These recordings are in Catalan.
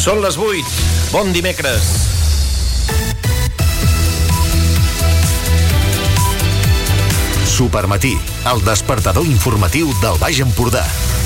Són les 8. Bon dimecres. Supermatí, el despertador informatiu del Baix Empordà.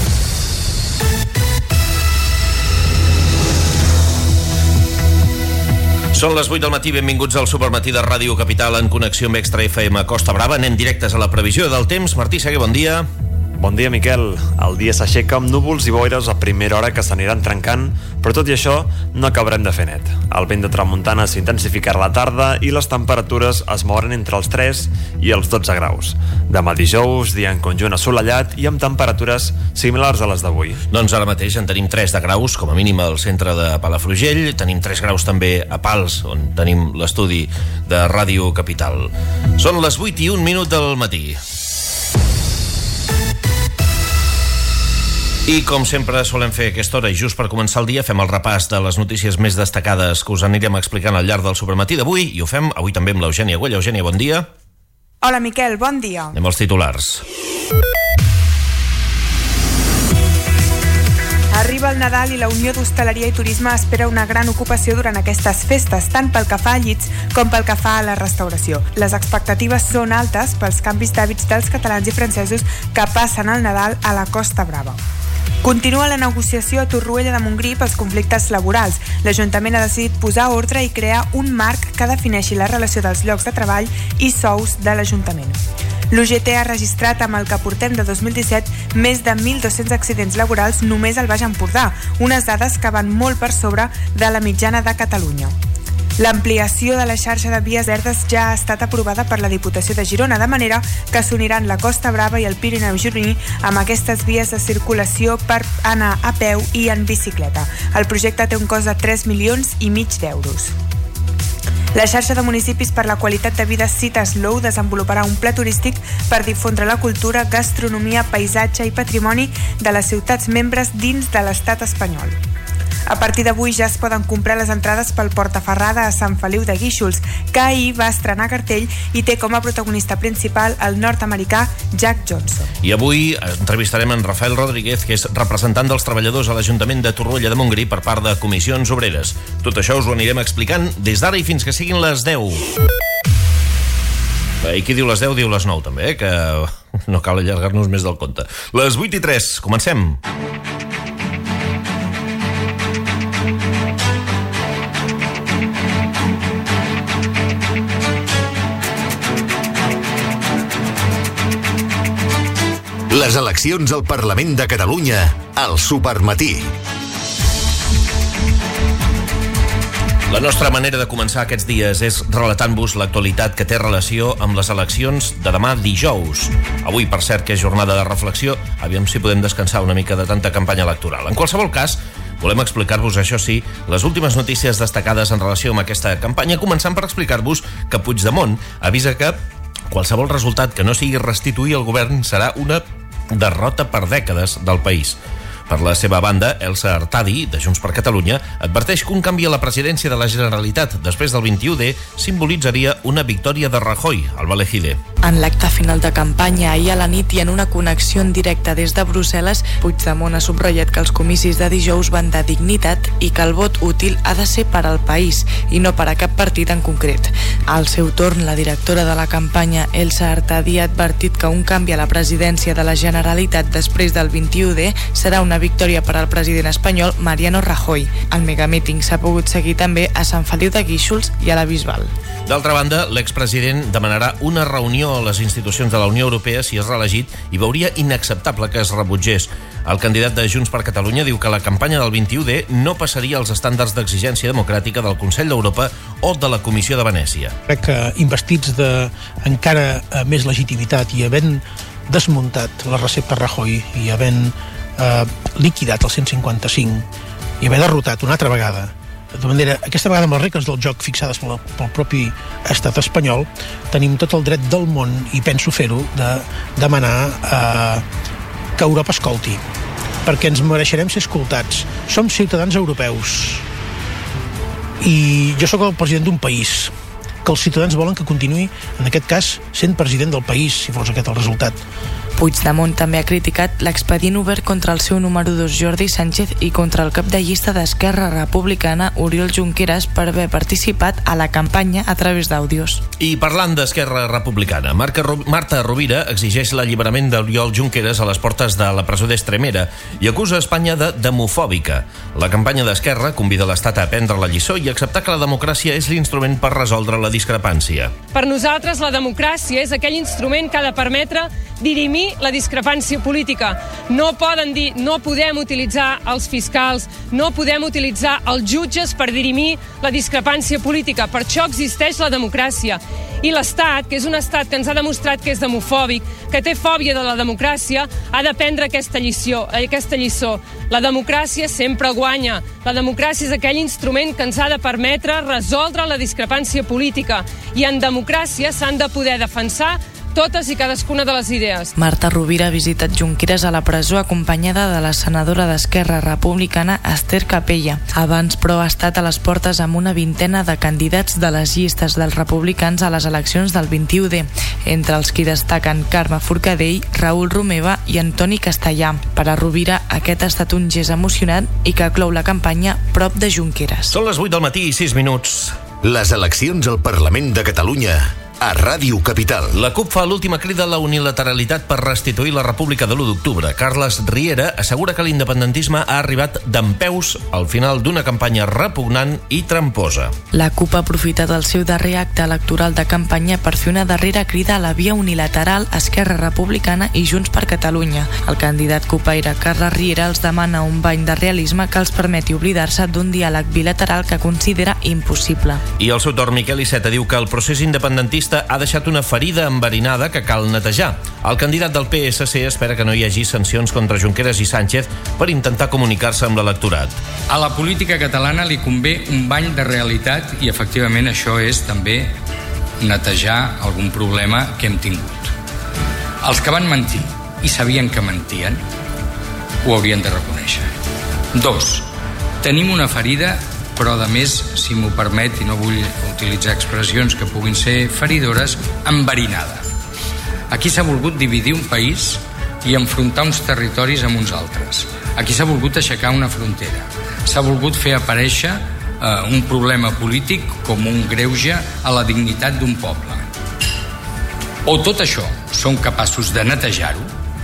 Són les 8 del matí, benvinguts al Supermatí de Ràdio Capital en connexió amb Extra FM Costa Brava. Anem directes a la previsió del temps. Martí Segué, bon dia. Bon dia, Miquel. El dia s'aixeca amb núvols i boires a primera hora que s'aniran trencant, però tot i això no acabarem de fer net. El vent de tramuntana s'intensificarà a la tarda i les temperatures es mouran entre els 3 i els 12 graus. Demà dijous, dia en conjunt assolellat i amb temperatures similars a les d'avui. Doncs ara mateix en tenim 3 de graus, com a mínim al centre de Palafrugell. Tenim 3 graus també a Pals, on tenim l'estudi de Ràdio Capital. Són les 8 i 1 minut del matí. I com sempre solem fer a aquesta hora, i just per començar el dia, fem el repàs de les notícies més destacades que us anirem explicant al llarg del Supermatí d'avui, i ho fem avui també amb l'Eugènia Güell. Eugènia, bon dia. Hola, Miquel, bon dia. Anem als titulars. Arriba el Nadal i la Unió d'Hostaleria i Turisme espera una gran ocupació durant aquestes festes, tant pel que fa a llits com pel que fa a la restauració. Les expectatives són altes pels canvis d'hàbits dels catalans i francesos que passen el Nadal a la Costa Brava. Continua la negociació a Torroella de Montgrí pels conflictes laborals. L'Ajuntament ha decidit posar ordre i crear un marc que defineixi la relació dels llocs de treball i sous de l'Ajuntament. L'UGT ha registrat, amb el que portem de 2017, més de 1.200 accidents laborals només al Baix Empordà, unes dades que van molt per sobre de la mitjana de Catalunya. L'ampliació de la xarxa de vies verdes ja ha estat aprovada per la Diputació de Girona, de manera que s'uniran la Costa Brava i el Pirineu gironí amb aquestes vies de circulació per anar a peu i en bicicleta. El projecte té un cost de 3,5 milions d'euros. La xarxa de municipis per la qualitat de vida Cites Low desenvoluparà un pla turístic per difondre la cultura, gastronomia, paisatge i patrimoni de les ciutats membres dins de l'estat espanyol. A partir d'avui ja es poden comprar les entrades pel Portaferrada a Sant Feliu de Guíxols, que ahir va estrenar cartell i té com a protagonista principal el nord-americà Jack Johnson. I avui entrevistarem en Rafael Rodríguez, que és representant dels treballadors a l'Ajuntament de Torroella de Montgrí per part de Comissions Obreres. Tot això us ho anirem explicant des d'ara i fins que siguin les 10. I qui diu les 10 diu les 9 també, que no cal allargar-nos més del compte. Les 8 i 3, comencem. Les eleccions al Parlament de Catalunya al Supermatí. La nostra manera de començar aquests dies és relatant-vos l'actualitat que té relació amb les eleccions de demà dijous. Avui, per cert, que és jornada de reflexió, aviam si podem descansar una mica de tanta campanya electoral. En qualsevol cas, volem explicar-vos, això sí, les últimes notícies destacades en relació amb aquesta campanya, començant per explicar-vos que Puigdemont avisa que qualsevol resultat que no sigui restituir el govern serà una derrota per dècades del país. Per la seva banda, Elsa Artadi, de Junts per Catalunya, adverteix que un canvi a la presidència de la Generalitat després del 21D simbolitzaria una victòria de Rajoy, al Valejide. En l'acte final de campanya, ahir a la nit i en una connexió en directe des de Brussel·les, Puigdemont ha subratllat que els comicis de dijous van de dignitat i que el vot útil ha de ser per al país i no per a cap partit en concret. Al seu torn, la directora de la campanya, Elsa Artadi, ha advertit que un canvi a la presidència de la Generalitat després del 21D serà una victòria per al president espanyol Mariano Rajoy. El megamíting s'ha pogut seguir també a Sant Feliu de Guíxols i a la Bisbal. D'altra banda, l'expresident demanarà una reunió a les institucions de la Unió Europea si és reelegit i veuria inacceptable que es rebutgés. El candidat de Junts per Catalunya diu que la campanya del 21D no passaria als estàndards d'exigència democràtica del Consell d'Europa o de la Comissió de Venècia. Crec que investits d'encara més legitimitat i havent desmuntat la recepta Rajoy i havent liquidat el 155 i haver derrotat una altra vegada, de manera, aquesta vegada amb les regles del joc fixades pel propi estat espanyol, tenim tot el dret del món, i penso fer-ho, de demanar que Europa escolti, perquè ens mereixerem ser escoltats. Som ciutadans europeus i jo sóc el president d'un país que els ciutadans volen que continuï, en aquest cas, sent president del país, si fos aquest el resultat. Puigdemont també ha criticat l'expedient obert contra el seu número 2 Jordi Sánchez i contra el cap de llista d'Esquerra Republicana Oriol Junqueras per haver participat a la campanya a través d'àudios. I parlant d'Esquerra Republicana, Marta Rovira exigeix l'alliberament d'Oriol Junqueras a les portes de la presó d'Estremera i acusa Espanya de demofòbica. La campanya d'Esquerra convida l'Estat a aprendre la lliçó i acceptar que la democràcia és l'instrument per resoldre la discrepància. Per nosaltres, la democràcia és aquell instrument que ha de permetre dirimir la discrepància política. No poden dir, no podem utilitzar els fiscals, no podem utilitzar els jutges per dirimir la discrepància política. Per això existeix la democràcia. I l'Estat, que és un estat que ens ha demostrat que és demofòbic, que té fòbia de la democràcia, ha d'aprendre aquesta lliçó. La democràcia sempre guanya. La democràcia és aquell instrument que ens ha de permetre resoldre la discrepància política. I en democràcia s'han de poder defensar totes i cadascuna de les idees. Marta Rovira ha visitat Junqueras a la presó acompanyada de la senadora d'Esquerra Republicana Esther Capella. Abans, però, ha estat a les portes amb una vintena de candidats de les llistes dels republicans a les eleccions del 21D, entre els qui destaquen Carme Forcadell, Raül Romeva i Antoni Castellà. Per a Rovira, aquest ha estat un gest emocionant i que clou la campanya prop de Junqueras. Són les 8 del matí i 6 minuts. Les eleccions al Parlament de Catalunya a Ràdio Capital. La CUP fa l'última crida a la unilateralitat per restituir la República de l'1 d'octubre. Carles Riera assegura que l'independentisme ha arribat dempeus al final d'una campanya repugnant i tramposa. La CUP ha aprofitat el seu darrer acte electoral de campanya per fer una darrera crida a la via unilateral Esquerra Republicana i Junts per Catalunya. El candidat cupaire Carles Riera els demana un bany de realisme que els permeti oblidar-se d'un diàleg bilateral que considera impossible. I al seu torn, Miquel Iceta diu que el procés independentista ha deixat una ferida enverinada que cal netejar. El candidat del PSC espera que no hi hagi sancions contra Junqueras i Sánchez per intentar comunicar-se amb l'electorat. A la política catalana li convé un bany de realitat i efectivament això és també netejar algun problema que hem tingut. Els que van mentir i sabien que mentien ho haurien de reconèixer. 2. Tenim una ferida, però a més, si m'ho permet, i no vull utilitzar expressions que puguin ser feridores, enverinada. Aquí s'ha volgut dividir un país i enfrontar uns territoris amb uns altres. Aquí s'ha volgut aixecar una frontera. S'ha volgut fer aparèixer un problema polític com un greuge a la dignitat d'un poble. O tot això som capaços de netejar-ho,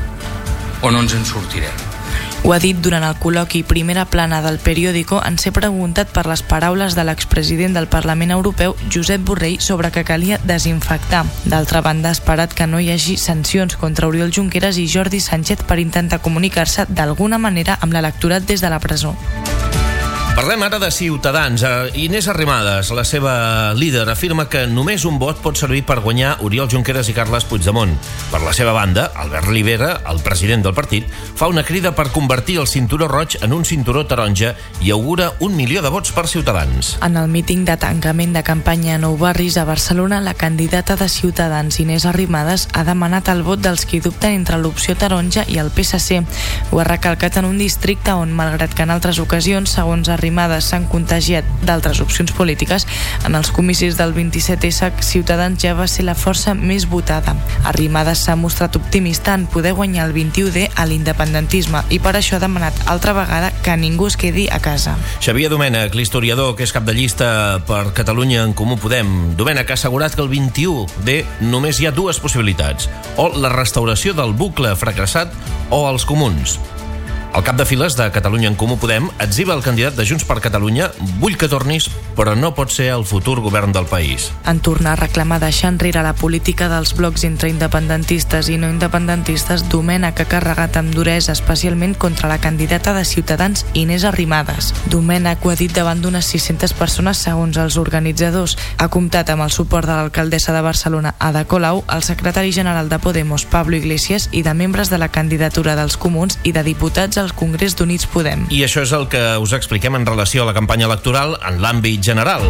o no ens en sortirem. Ho ha dit durant el col·loqui Primera Plana del periòdico en ser preguntat per les paraules de l'expresident del Parlament Europeu, Josep Borrell, sobre que calia desinfectar. D'altra banda, ha esperat que no hi hagi sancions contra Oriol Junqueras i Jordi Sánchez per intentar comunicar-se d'alguna manera amb l'electorat des de la presó. Parlem ara de Ciutadans. Inés Arrimadas, la seva líder, afirma que només un vot pot servir per guanyar Oriol Junqueras i Carles Puigdemont. Per la seva banda, Albert Rivera, el president del partit, fa una crida per convertir el cinturó roig en un cinturó taronja i augura 1 milió de vots per Ciutadans. En el míting de tancament de campanya a Nou Barris a Barcelona, la candidata de Ciutadans, Inés Arrimadas, ha demanat el vot dels qui dubten entre l'opció taronja i el PSC. Ho ha recalcat en un districte on, malgrat que en altres ocasions, segons Arrimadas, s'han contagiat d'altres opcions polítiques, en els comicis del 27S Ciutadans ja va ser la força més votada. Arrimadas s'ha mostrat optimista en poder guanyar el 21D a l'independentisme i per això ha demanat altra vegada que ningú es quedi a casa. Xavier Domènech, l'historiador que és cap de llista per Catalunya en Comú Podem. Domènech ha assegurat que el 21D només hi ha dues possibilitats: o la restauració del bucle fracassat o els comuns. El cap de files de Catalunya en Comú Podem etziba el candidat de Junts per Catalunya: vull que tornis, però no pot ser el futur govern del país. En tornar a reclamar deixar enrere la política dels blocs entre independentistes i no independentistes, Domènech ha carregat amb duresa especialment contra la candidata de Ciutadans, Inés Arrimadas. Domènech ho ha dit davant d'unes 600 persones segons els organitzadors. Ha comptat amb el suport de l'alcaldessa de Barcelona, Ada Colau, el secretari general de Podemos, Pablo Iglesias, i de membres de la candidatura dels Comuns i de diputats al Congrés d'Units Podem. I això és el que us expliquem en relació a la campanya electoral en l'àmbit general.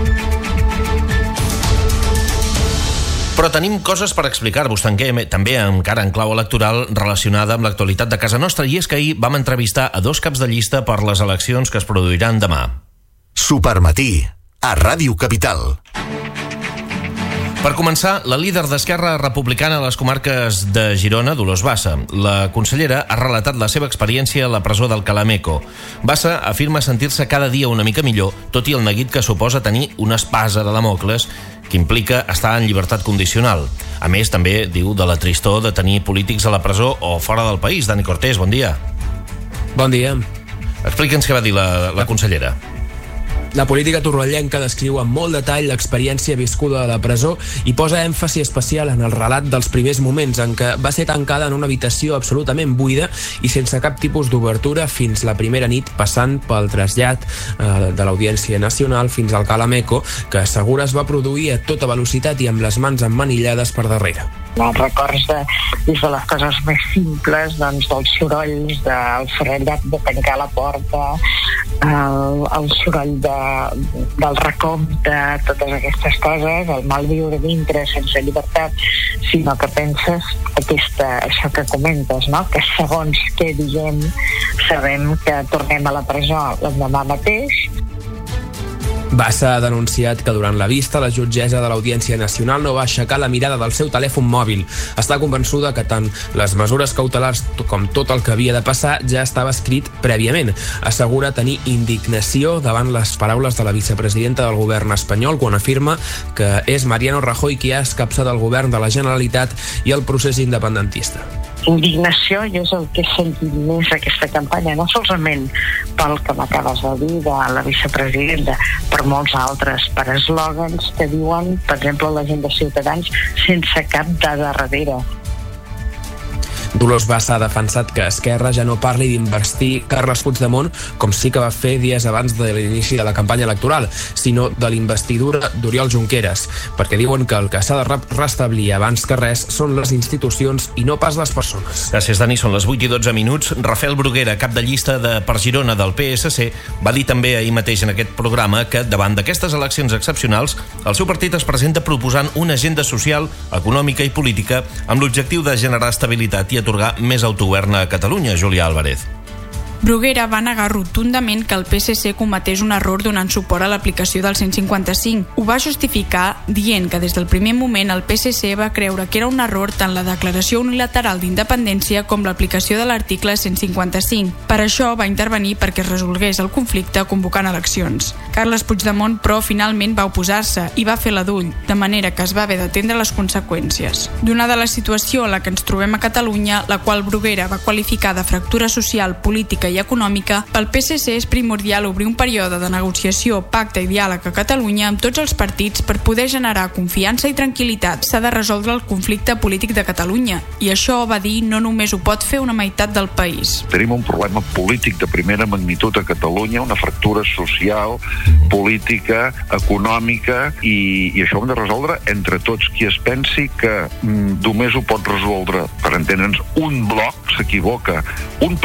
Però tenim coses per explicar-vos també encara en clau electoral relacionada amb l'actualitat de casa nostra, i és que ahir vam entrevistar a 2 caps de llista per les eleccions que es produiran demà. Supermatí, a Ràdio Capital. Per començar, la líder d'Esquerra Republicana a les comarques de Girona, Dolors Bassa. La consellera ha relatat la seva experiència a la presó d'Alcalá Meco. Bassa afirma sentir-se cada dia una mica millor, tot i el neguit que suposa tenir una espasa de Damocles que implica estar en llibertat condicional. A més, també diu de la tristor de tenir polítics a la presó o fora del país. Dani Cortés, bon dia. Bon dia. Explica'ns què va dir la consellera. La política torrellenca descriu amb molt detall l'experiència viscuda a la presó i posa èmfasi especial en el relat dels primers moments en què va ser tancada en una habitació absolutament buida i sense cap tipus d'obertura fins la primera nit, passant pel trasllat de l'Audiència Nacional fins al Alcalá Meco, que assegura es va produir a tota velocitat i amb les mans emmanillades per darrere. Records des de les coses més simples, doncs, dels sorolls, del farellat de tancar la porta, el soroll del recompte, totes aquestes coses, el mal viure dintre sense llibertat, sinó que penses això que comentes, no? Que segons què diguem sabem que tornem a la presó l'endemà mateix. Bassa ha denunciat que durant la vista la jutgessa de l'Audiència Nacional no va aixecar la mirada del seu telèfon mòbil. Està convençuda que tant les mesures cautelars com tot el que havia de passar ja estava escrit prèviament. Assegura tenir indignació davant les paraules de la vicepresidenta del govern espanyol quan afirma que és Mariano Rajoy qui ha escapçat el govern de la Generalitat i el procés independentista. Indignació, i és el que he sentit més aquesta campanya, no solament pel que m'acabes de dir de la vicepresidenta, per molts altres, per eslògans que diuen, per exemple, la gent de Ciutadans sense cap dada darrere. Dolors Bassa ha defensat que Esquerra ja no parli d'investir Carles Puigdemont com sí que va fer dies abans de l'inici de la campanya electoral, sinó de l'investidura d'Oriol Junqueras, perquè diuen que el que s'ha de restablir abans que res són les institucions i no pas les persones. Gràcies, Dani. Són les 8:12. Rafael Bruguera, cap de llista per Girona del PSC, va dir també ahir mateix en aquest programa que davant d'aquestes eleccions excepcionals el seu partit es presenta proposant una agenda social, econòmica i política amb l'objectiu de generar estabilitat i atorgar més autogovern a Catalunya. Júlia Álvarez. Bruguera va negar rotundament que el PSC cometés un error donant suport a l'aplicació del 155. Ho va justificar dient que des del primer moment el PSC va creure que era un error tant la declaració unilateral d'independència com l'aplicació de l'article 155. Per això va intervenir perquè es resolgués el conflicte convocant eleccions. Carles Puigdemont, però, finalment va oposar-se i va fer l'adult, de manera que es va haver d'atendre les conseqüències. Donada la situació en la que ens trobem a Catalunya, la qual Bruguera va qualificar de fractura social, política i econòmica, pel PSC és primordial obrir un període de negociació, pacte i diàleg a Catalunya amb tots els partits per poder generar confiança i tranquil·litat. S'ha de resoldre el conflicte polític de Catalunya i això, va dir, no només ho pot fer una meitat del país. Tenim un problema polític de primera magnitud a Catalunya, una fractura social, política, econòmica i això ho hem de resoldre entre tots. Qui es pensi que només ho pot resoldre, per entendre'ns, un bloc, s'equivoca. Un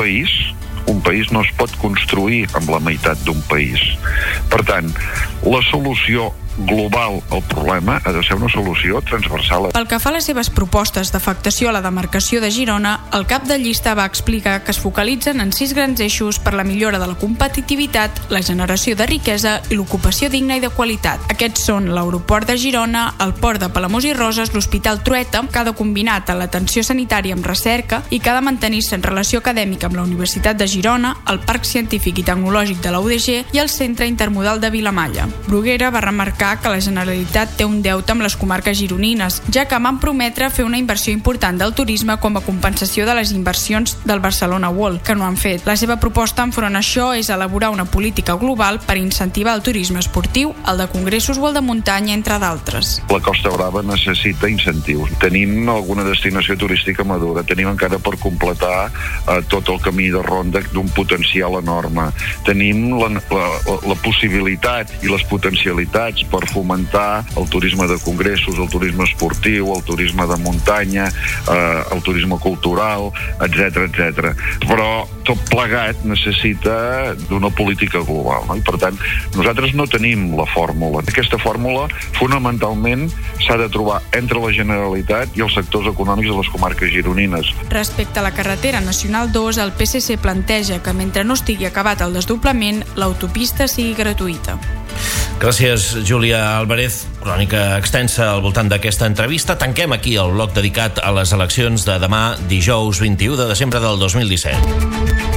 país no es pot construir amb la meitat d'un país. Per tant, la solució global al problema ha de ser una solució transversal. Pel que fa a les seves propostes d'afectació a la demarcació de Girona, el cap de llista va explicar que es focalitzen en 6 grans eixos per la millora de la competitivitat, la generació de riquesa i l'ocupació digna i de qualitat. Aquests són l'aeroport de Girona, el port de Palamós i Roses, l'Hospital Trueta, que ha de combinar l'atenció sanitària amb recerca i que ha de mantenir-se en relació acadèmica amb la Universitat de Girona, el Parc Científic i Tecnològic de la UDG i el Centre Intermodal de Vilamalla. Bruguera va remarcar que la Generalitat té un deute amb les comarques gironines, ja que van prometre fer una inversió important del turisme com a compensació de les inversions del Barcelona World, que no han fet. La seva proposta enfront a això és elaborar una política global per incentivar el turisme esportiu, el de congressos o el de muntanya, entre d'altres. La Costa Brava necessita incentius. Tenim alguna destinació turística madura, tenim encara per completar tot el camí de ronda d'un potencial enorme. Tenim la possibilitat i les potencialitats per fomentar el turisme de congressos, el turisme esportiu, el turisme de muntanya, el turisme cultural, etc. Però tot plegat necessita d'una política global, no? I per tant, nosaltres no tenim la fórmula. Aquesta fórmula fonamentalment s'ha de trobar entre la Generalitat i els sectors econòmics de les comarques gironines. Respecte a la carretera nacional 2, el PSC planteja que mentre no estigui acabat el desdoblament, l'autopista sigui gratuïta. Gràcies, Júlia Álvarez. Crònica extensa al voltant d'aquesta entrevista. Tanquem aquí el bloc dedicat a les eleccions de demà, dijous 21 de desembre del 2017.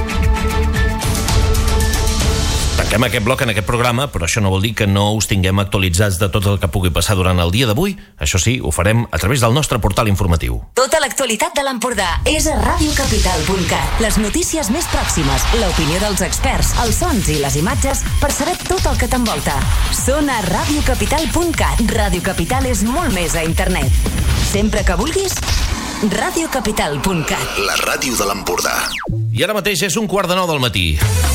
Tanquem aquest bloc en aquest programa, però això no vol dir que no us tinguem actualitzats de tot el que pugui passar durant el dia d'avui. Això sí, ho farem a través del nostre portal informatiu. Tota l'actualitat de l'Empordà és a radiocapital.cat. Les notícies més pròximes, l'opinió dels experts, els sons i les imatges per saber tot el que t'envolta. Són a radiocapital.cat. Ràdio Capital és molt més a internet. Sempre que vulguis, radiocapital.cat. La ràdio de l'Empordà. I ara mateix és 1:15 del matí.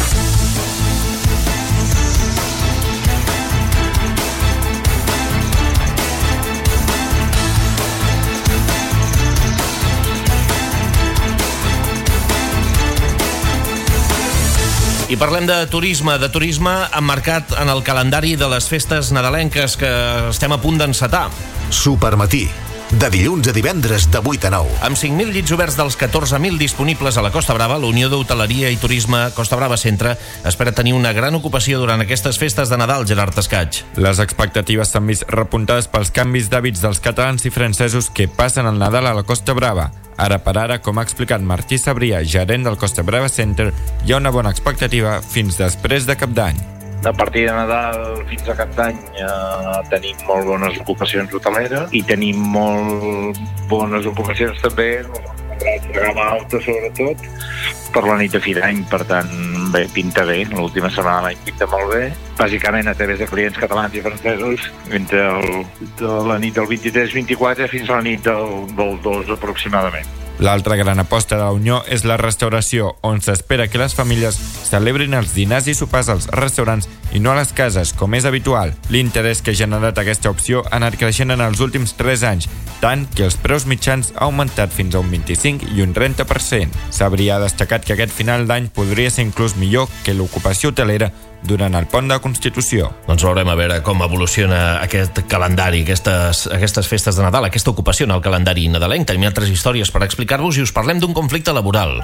I parlem de turisme emmarcat en el calendari de les festes nadalenques que estem a punt d'encetar. Supermatí, de dilluns a divendres de 8 a 9. Amb 5.000 llits oberts dels 14.000 disponibles a la Costa Brava, la Unió d'Hoteleria i Turisme Costa Brava Centre espera tenir una gran ocupació durant aquestes festes de Nadal, Gerard Escaig. Les expectatives s'han vist repuntades pels canvis d'hàbits dels catalans i francesos que passen el Nadal a la Costa Brava. Ara per ara, com ha explicat Martí Sabrià, gerent del Costa Brava Center, hi ha una bona expectativa fins després de Cap d'Any. A partir de Nadal fins a Cap d'Any tenim molt bones ocupacions hoteleres i tenim molt bones ocupacions també, la gamma alta sobretot, per la nit de fi d'any. Per tant, bé, pinta bé. L'última setmana de l'any pinta molt bé. Bàsicament a través de clients catalans i francesos entre la nit del 23-24 fins a la nit del 2 aproximadament. L'altra gran aposta de la Unió és la restauració, on s'espera que les famílies celebrin els dinars i sopars als restaurants i no a les cases, com és habitual. L'interès que ha generat aquesta opció ha anat creixent en els últims 3 anys, tant que els preus mitjans ha augmentat fins a un 25 i un 30%. S'hauria destacat que aquest final d'any podria ser inclús millor que l'ocupació hotelera durant el pont de Constitució. Doncs veurem a veure com evoluciona aquest calendari, aquestes festes de Nadal, aquesta ocupació en el calendari nadalenc. Tenim altres històries per explicar-vos i us parlem d'un conflicte laboral.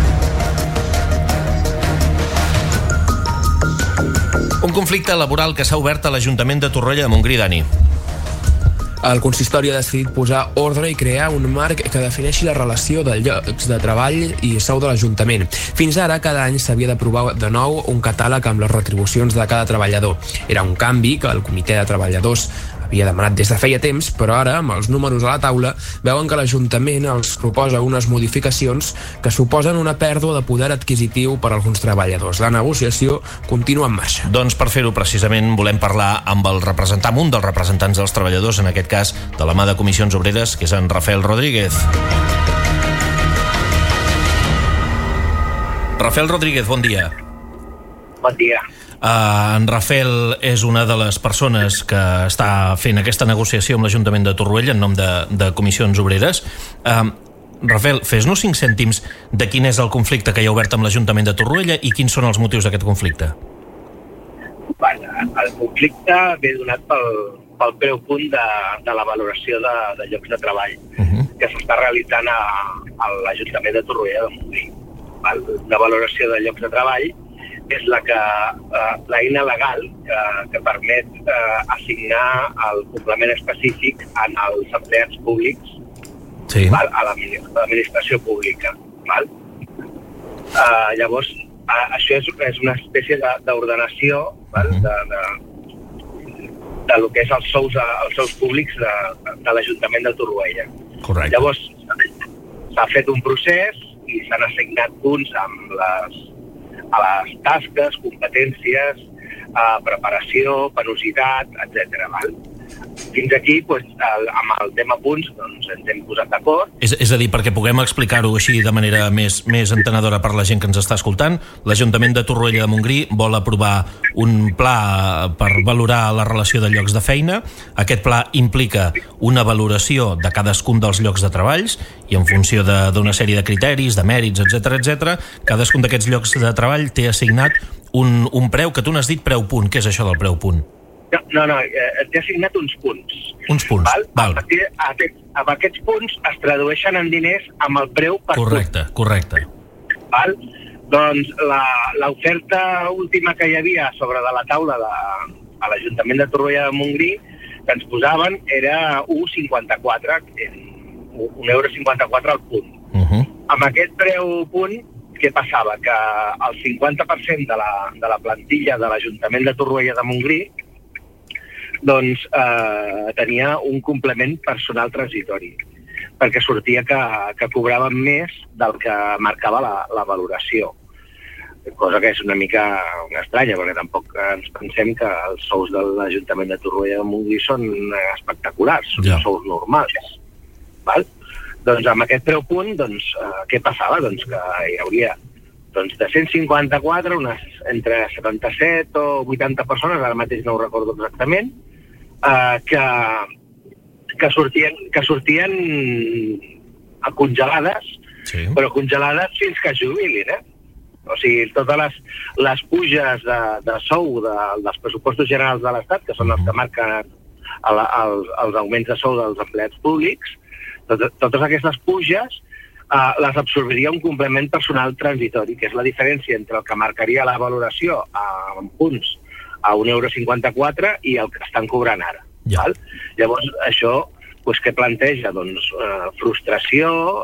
Un conflicte laboral que s'ha obert a l'Ajuntament de Torroella de Montgrí, Dani. El consistori ha decidit posar ordre i crear un marc que defineixi la relació de llocs de treball i sou de l'Ajuntament. Fins ara, cada any s'havia d'aprovar de nou un catàleg amb les retribucions de cada treballador. Era un canvi que el comitè de treballadors havia demanat des de feia temps, però ara, amb els números a la taula, veuen que l'Ajuntament els proposa unes modificacions que suposen una pèrdua de poder adquisitiu per a alguns treballadors. La negociació continua en marxa. Doncs per fer-ho, precisament, volem parlar amb un dels representants dels treballadors, en aquest cas, de la mà de Comissions Obreres, que és en Rafael Rodríguez. Rafael Rodríguez, bon dia. Bon dia. En Rafael és una de les persones que està fent aquesta negociació amb l'Ajuntament de Torroella en nom de Comissions Obreres. Rafael, fes-nos 5 cèntims de quin és el conflicte que hi ha obert amb l'Ajuntament de Torroella i quins són els motius d'aquest conflicte. El conflicte ve donat pel preu punt de la valoració de llocs de treball que s'està realitzant a l'Ajuntament de Torroella de Montgrí. La valoració de llocs de treball és l'eina legal que permet assignar el complement específic en els empleats públics a l'administració pública. Llavors, això és una espècie d'ordenació de lo que és els sous públics de l'Ajuntament de Torroella. Correcte. Llavors, s'ha fet un procés i s'han assignat punts a les tasques, competències, preparació, penositat, etc. Fins aquí, amb el tema punts, ens hem posat d'acord. És a dir, perquè puguem explicar-ho així de manera més entenedora per la gent que ens està escoltant, l'Ajuntament de Torroella de Montgrí vol aprovar un pla per valorar la relació de llocs de feina. Aquest pla implica una valoració de cadascun dels llocs de treballs i en funció d'una sèrie de criteris, de mèrits, etc., cadascun d'aquests llocs de treball té assignat un preu, que tu n'has dit preu punt. Què és això del preu punt? No, t'he assignat uns punts. Uns punts, val. Amb aquests punts es tradueixen en diners amb el preu per punt. Correcte. Doncs l'oferta última que hi havia sobre de la taula a l'Ajuntament de Torroella de Montgrí que ens posaven era 1,54, €1,54 al punt. Amb aquest preu punt, què passava? Que el 50% de la plantilla de l'Ajuntament de Torroella de Montgrí doncs tenia un complement personal transitori, perquè sortia que cobraven més del que marcava la valoració. Cosa que és una mica estranya, perquè tampoc ens pensem que els sous de l'Ajuntament de Torroella de Montgrí són espectaculars, són sous normals. Val? Doncs amb aquest preu punt, doncs, què passava? Doncs que hi hauria de 154, unes entre 77 o 80 persones, ara mateix no ho recordo exactament, que sortien congelades, però congelades fins que es jubilin, O sigui, totes les puges de sou dels pressupostos generals de l'Estat, que són els que marquen els augments de sou dels empleats públics, totes aquestes puges les absorbiria un complement personal transitori, que és la diferència entre el que marcaria la valoració en punts a €1,54 i el que estan cobrant ara. Val? Llavors, això què planteja? Doncs frustració,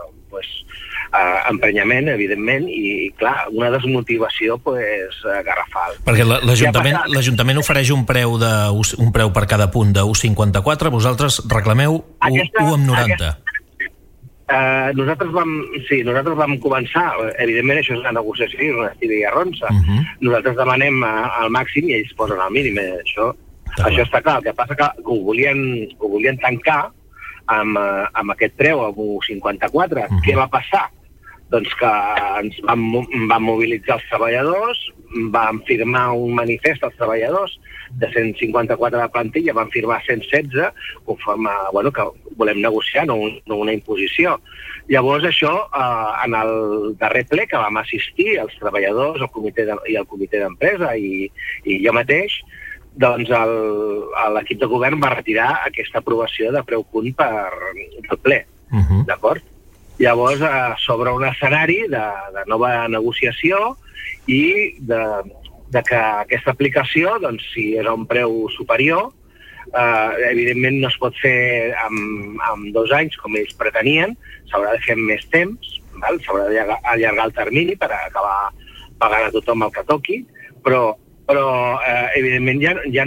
emprenyament, evidentment, i, clar, una desmotivació garrafal. Perquè l'Ajuntament ofereix un preu per cada punt de 1,54, vosaltres reclameu 1,90. Nosaltres vam començar, evidentment això és una negociació i una estira i arronsa. Nosaltres demanem el màxim i ells posen el mínim. Això està clar. El que passa que ho volien tancar amb aquest preu, amb 1,54. Què va passar? Doncs que ens van mobilitzar els treballadors, van firmar un manifest als treballadors de 154 de plantilla, van firmar 116, conforme que volem negociar, no una imposició. Llavors això, en el darrer ple que vam assistir, els treballadors el comitè d'empresa i jo mateix, doncs l'equip de govern va retirar aquesta aprovació de preu punt del ple. D'acord? Llavors s'obre un escenari de nova negociació i de que aquesta aplicació, doncs, si és a un preu superior, evidentment no es pot fer en 2 anys com ells pretenien, s'haurà de fer en més temps, s'haurà d'allargar el termini per acabar pagant a tothom el que toqui, però evidentment ja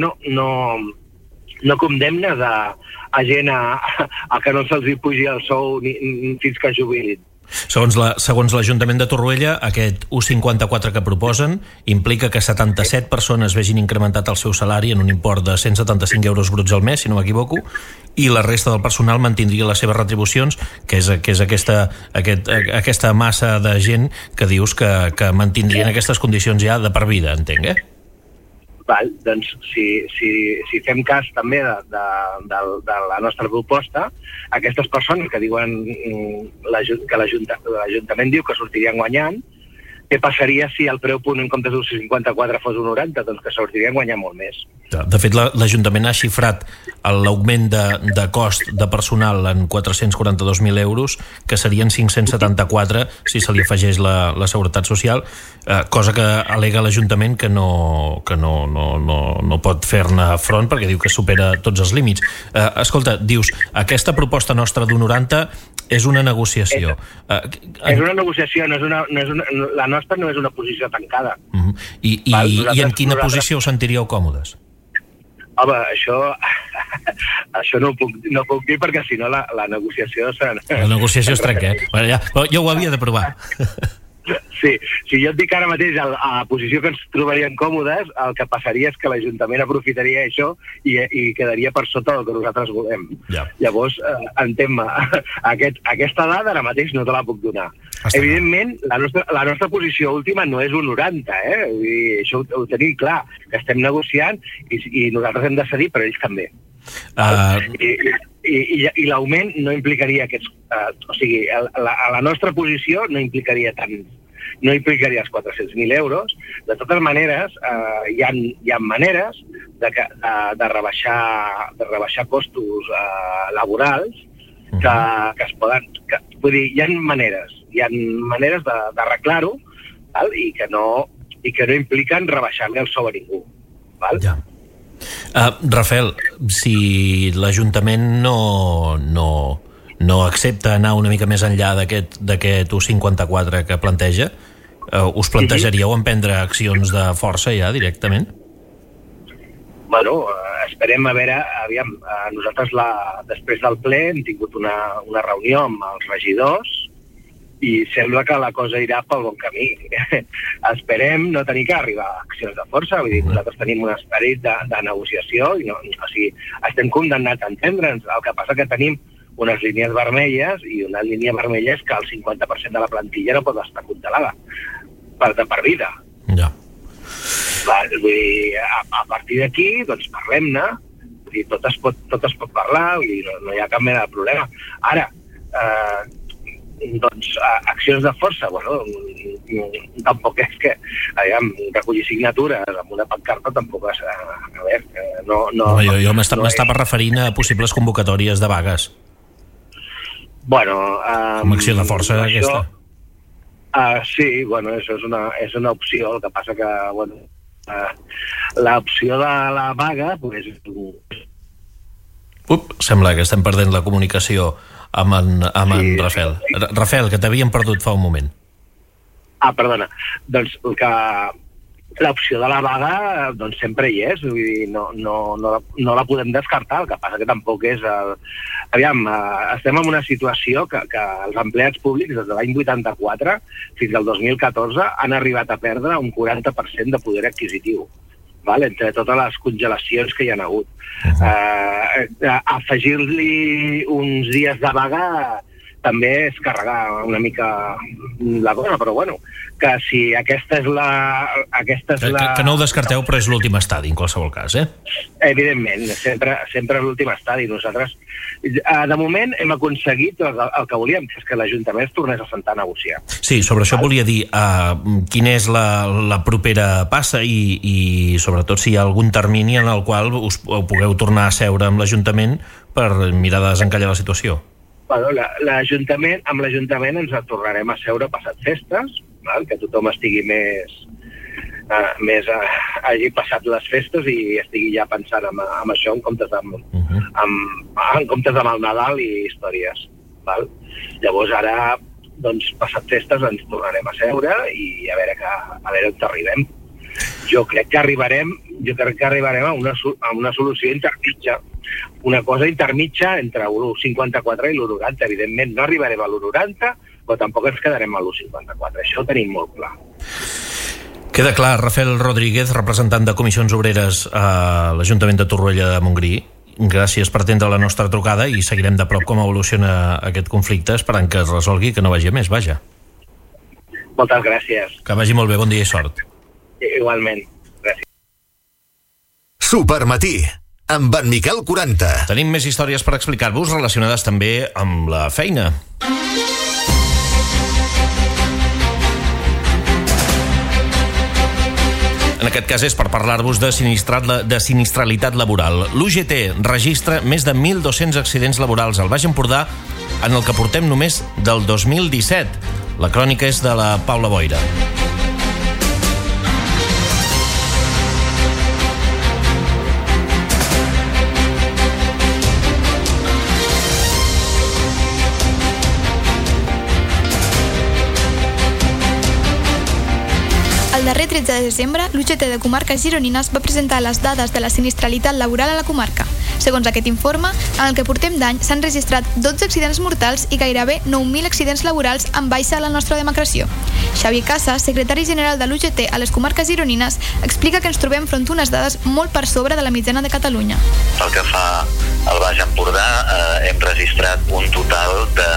no condemna a gent a que no se'ls pugi el sou fins que es jubilin. Segons l'Ajuntament de Torroella, aquest 1,54 que proposen implica que 77 persones vegin incrementat el seu salari en un import de 175 euros bruts al mes, si no m'equivoco, i la resta del personal mantindria les seves retribucions, que és aquesta massa de gent que dius que mantindrien aquestes condicions ja de per vida, entenc, Doncs si fem cas també de la nostra proposta, aquestes persones que diuen que l'Ajuntament diu que sortirien guanyant, què passaria si el preu punt en comptes d'un 54 fos un 90? Doncs que sortirien guanyant molt més. De fet, l'Ajuntament ha xifrat l'augment de cost de personal en 442.000 euros, que serien 574 si se li afegeix la Seguretat Social, cosa que al·lega l'Ajuntament que no pot fer-ne front perquè diu que supera tots els límits. Escolta, dius, aquesta proposta nostra d'un 90 és una negociació. És una negociació, la nostra no és una posició tancada. I en quina posició us sentiríeu còmodes? Home, això no ho puc dir perquè si no la negociació serà... La negociació es trenca, Jo ho havia de provar. Sí, si jo et dic ara mateix a la posició que ens trobaríem còmodes, el que passaria és que l'Ajuntament aprofitaria això i quedaria per sota del que nosaltres volem. Llavors, entén-me, aquesta dada ara mateix no te la puc donar. Evidentment, la nostra posició última no és un 90, això ho tenim clar, que estem negociant i nosaltres hem de cedir, però ells també. I l'augment no implicaria aquests... O sigui, la nostra posició no implicaria els 400.000 euros. De totes maneres, hi ha maneres de rebaixar costos laborals que es poden... Vull dir, hi ha maneres d'arreglar-ho i que no impliquen rebaixar-li el sou a ningú. Rafael, si l'Ajuntament no accepta anar una mica més enllà d'aquest 1,54 que planteja, us plantejaríeu emprendre accions de força ja directament? Bueno, esperem a veure, aviam, nosaltres després del ple hem tingut una reunió amb els regidors i sembla que la cosa irà pel bon camí. Esperem no tenir que arribar a accions de força, vull dir, nosaltres tenim un esperit de negociació, i no, o sigui, estem condemnats a entendre'ns. El que passa que tenim unes línies vermelles, i una línia vermella és que el 50% de la plantilla no pot estar congelada per vida. Ja. Vull dir, a partir d'aquí, doncs parlem-ne, vull dir, tot es pot parlar, vull dir, no hi ha cap mena de problema. Ara, doncs, accions de força, bueno, tampoc és que, aviam, recollir signatures amb una pancarta tampoc és, a veure, no... Jo m'estava referint a possibles convocatòries de vagues. Bueno... Com a acció de força, aquesta. Sí, bueno, això és una opció, el que passa que, bueno, l'opció de la vaga, pues... Sembla que estem perdent la comunicació amb en Rafael. Rafael, que t'havíem perdut fa un moment. Perdona. Doncs que l'opció de la vaga doncs sempre hi és, vull dir, no la podem descartar, el que passa que tampoc és... Aviam, estem en una situació que els empleats públics des de l'any 84 fins al 2014 han arribat a perdre un 40% de poder adquisitiu, entre totes les congelacions que hi ha hagut. Afegir-li uns dies de vaga també és carregar una mica la cosa, però bueno, que si aquesta és la... Que no ho descarteu, però és l'últim estadi, en qualsevol cas, Evidentment, sempre és l'últim estadi. Nosaltres, de moment, hem aconseguit el que volíem, que és que l'Ajuntament es tornés a sentar a negociar. Sí, sobre això volia dir quina és la propera passa i sobretot si hi ha algun termini en el qual us pugueu tornar a seure amb l'Ajuntament per mirar de desencallar la situació. Bueno, amb l'Ajuntament ens tornarem a seure passat festes, que tothom estigui hagi passat les festes i estigui ja pensant en això en comptes amb el Nadal i històries. Llavors ara, doncs, passat festes ens tornarem a seure i a veure on arribem. Jo crec que arribarem a una solució intermitja, una cosa intermitja entre l'1,54 i l'1,90. Evidentment no arribarem a l'1,90, però tampoc ens quedarem a l'1,54. Això ho tenim molt clar. Queda clar. Rafael Rodríguez, representant de Comissions Obreres a l'Ajuntament de Torroella de Montgrí, gràcies per atendre la nostra trucada i seguirem de prop com evoluciona aquest conflicte, esperant que es resolgui, que no vagi a més, vaja. Moltes gràcies. Que vagi molt bé, bon dia i sort. Igualment, gràcies. Supermatí, amb en Miquel 40. Tenim més històries per explicar-vos relacionades també amb la feina. En aquest cas és per parlar-vos de sinistralitat laboral. L'UGT registra més de 1.200 accidents laborals al Baix Empordà en el que portem només del 2017. La crònica és de la Paula Boira. El darrer 13 de desembre, l'UGT de Comarques Gironines va presentar les dades de la sinistralitat laboral a la comarca. Segons aquest informe, en el que portem d'any s'han registrat 12 accidents mortals i gairebé 9.000 accidents laborals amb baixa a la nostra demarcació. Xavier Casas, secretari general de l'UGT a les Comarques Gironines, explica que ens trobem front a unes dades molt per sobre de la mitjana de Catalunya. Pel que fa al Baix Empordà, hem registrat un total de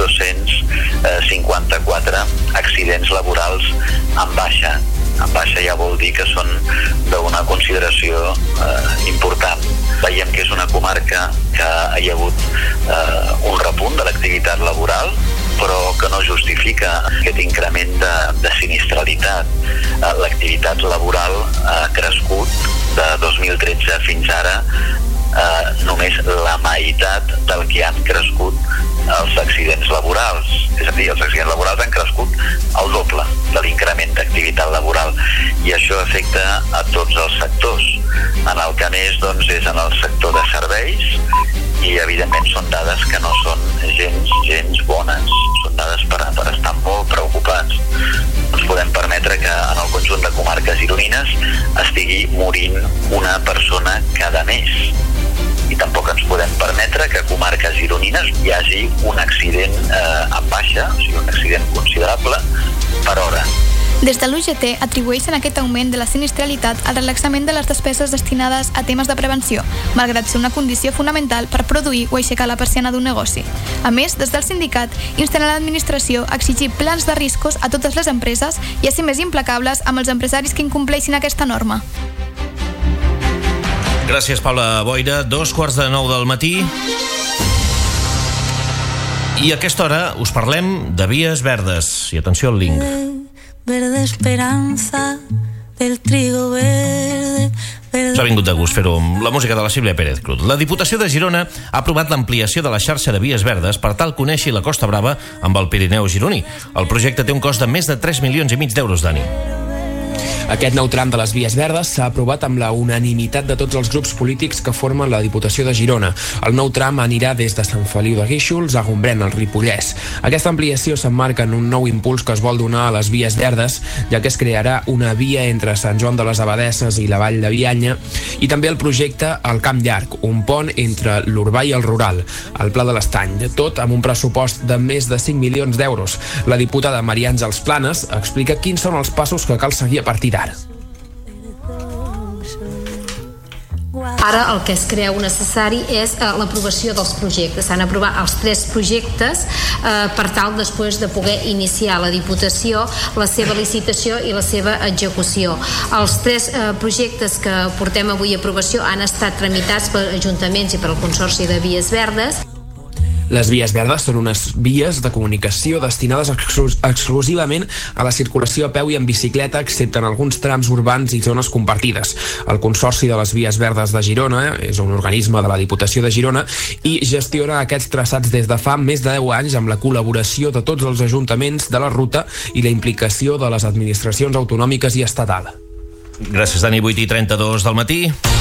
1.254 accidents laborals amb baixa. Amb baixa ja vol dir que són d'una consideració important. Veiem que és una comarca que hi ha hagut un repunt de l'activitat laboral, però que no justifica aquest increment de sinistralitat. L'activitat laboral ha crescut de 2013 fins ara només la meitat del que han crescut els accidents laborals. És a dir, els accidents laborals han crescut el doble de l'increment d'activitat laboral i això afecta a tots els sectors. En el que més doncs, és en el sector de serveis i evidentment són dades que no són gens bones. Són dades per estar molt preocupats. No ens podem permetre que en el conjunt de comarques gironines estigui morint una persona cada mes. I tampoc ens podem permetre que a comarques gironines hi hagi un accident en baixa, o sigui, un accident considerable per hora. Des de l'UGT atribueixen aquest augment de la sinistralitat al relaxament de les despeses destinades a temes de prevenció, malgrat ser una condició fonamental per produir o aixecar la persiana d'un negoci. A més, des del sindicat, insten a l'administració a exigir plans de riscos a totes les empreses i a ser més implacables amb els empresaris que incompleixin aquesta norma. Gràcies, Paula Boira. 8:45 del matí. I a aquesta hora us parlem de vies verdes. I atenció al link. Verde esperanza del trigo verde. Us ha vingut de gust fer-ho amb la música de la Sílvia Pérez Cruz. La Diputació de Girona ha aprovat l'ampliació de la xarxa de vies verdes per tal que uneixi la Costa Brava amb el Pirineu gironí. El projecte té un cost de més de 3,5 milions d'euros, Dani. Aquest nou tram de les vies verdes s'ha aprovat amb la unanimitat de tots els grups polítics que formen la Diputació de Girona. El nou tram anirà des de Sant Feliu de Guíxols a Gombrèn, al Ripollès. Aquesta ampliació s'emmarca en un nou impuls que es vol donar a les vies verdes, ja que es crearà una via entre Sant Joan de les Abadesses i la Vall de Bianya, i també el projecte al Camp Llarg, un pont entre l'urbà i el rural, al Pla de l'Estany, tot amb un pressupost de més de 5 milions d'euros. La diputada Maria Àngels Planes explica quins són els passos que cal seguir a partir d'ara. Ara el que es creu necessari és l'aprovació dels projectes. S'han aprovat els 3 projectes per tal després de poder iniciar la Diputació, la seva licitació i la seva execució. Els 3 projectes que portem avui a aprovació han estat tramitats per ajuntaments i per al Consorci de Vies Verdes. Les vies verdes són unes vies de comunicació destinades exclusivament a la circulació a peu i en bicicleta, excepte en alguns trams urbans i zones compartides. El Consorci de les Vies Verdes de Girona és un organisme de la Diputació de Girona i gestiona aquests traçats des de fa més de 10 anys amb la col·laboració de tots els ajuntaments de la ruta i la implicació de les administracions autonòmiques i estatal. Gràcies, Dani. 8:32 del matí.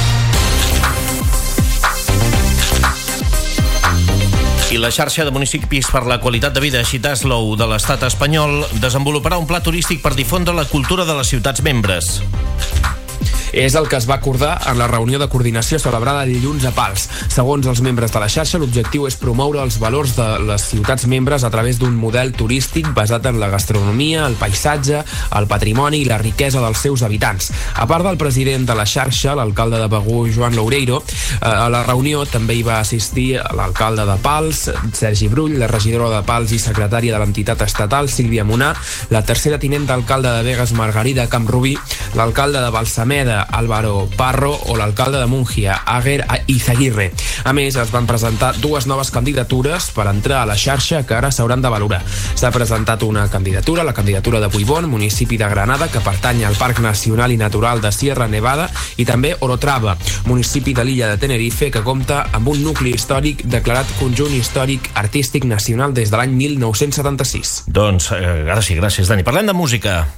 I la xarxa de municipis per la qualitat de vida Xitaslow de l'estat espanyol desenvoluparà un pla turístic per difondre la cultura de les ciutats membres. És el que es va acordar en la reunió de coordinació celebrada dilluns a Pals. Segons els membres de la xarxa, l'objectiu és promoure els valors de les ciutats membres a través d'un model turístic basat en la gastronomia, el paisatge, el patrimoni i la riquesa dels seus habitants. A part del president de la xarxa, l'alcalde de Begur, Joan Loureiro, a la reunió també hi va assistir l'alcalde de Pals, Sergi Brull, la regidora de Pals i secretària de l'entitat estatal, Sílvia Monar, la tercera tinent d'alcalde de Begues, Margarida Camprubí, l'alcalde de Balsameda, Álvaro Parro, o l'alcalde de Múngia, Aguer Izaguirre. A més, es van presentar 2 noves candidatures per entrar a la xarxa que ara s'hauran de valorar. S'ha presentat una candidatura, la candidatura de Buibón, municipi de Granada, que pertany al Parc Nacional i Natural de Sierra Nevada, i també Orotrava, municipi de l'illa de Tenerife, que compta amb un nucli històric declarat Conjunt Històric Artístic Nacional des de l'any 1976. Doncs, ara sí, gràcies, Dani. Parlem de música.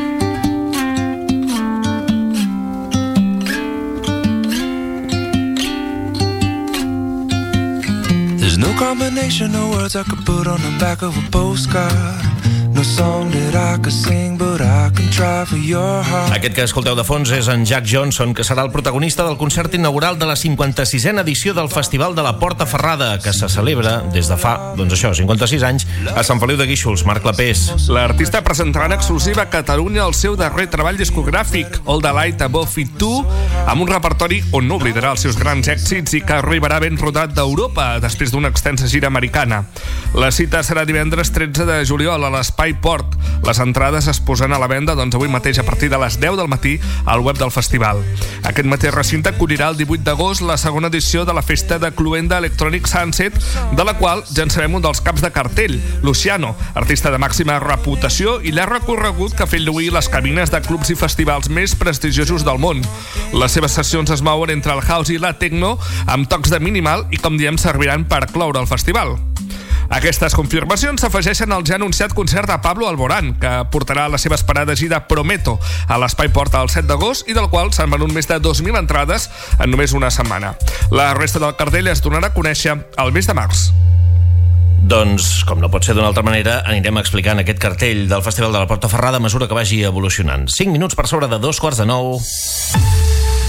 There's no combination of words I could put on the back of a postcard. No song that I could sing, but I can try for your heart. Aquest que escolteu de fons és en Jack Johnson, que serà el protagonista del concert inaugural de la 56a edició del Festival de la Porta Ferrada, que se celebra des de fa, 56 anys, a Sant Feliu de Guíxols. Marc Clapés. L'artista presentarà en exclusiva a Catalunya el seu darrer treball discogràfic, All the Light Above It 2, amb un repertori on no oblidarà els seus grans èxits i que arribarà ben rodat d'Europa després d'una extensa gira americana. La cita serà divendres 13 de juliol a l'Espai Port. Les entrades es posen a la venda avui mateix a partir de les 10 del matí al web del festival. Aquest mateix recinte acollirà el 18 d'agost la segona edició de la festa de Cluenda Electronic Sunset, de la qual ja en sabem un dels caps de cartell, Luciano, artista de màxima reputació i l'ha recorregut que ha fet lluir les cabines de clubs i festivals més prestigiosos del món. Les seves sessions es mouen entre el house i la techno amb tocs de minimal i, com diem, serviran per cloure el festival. Aquestes confirmacions s'afegeixen al ja anunciat concert de Pablo Alborán, que portarà la seva esperada gira Prometo a l'Espai Porta el 7 d'agost i del qual s'han venut més de 2.000 entrades en només una setmana. La resta del cartell es donarà a conèixer al mes de març. Doncs, com no pot ser d'una altra manera, anirem explicant aquest cartell del Festival de la Portaferrada a mesura que vagi evolucionant. 5 minuts per sobre de 8:45.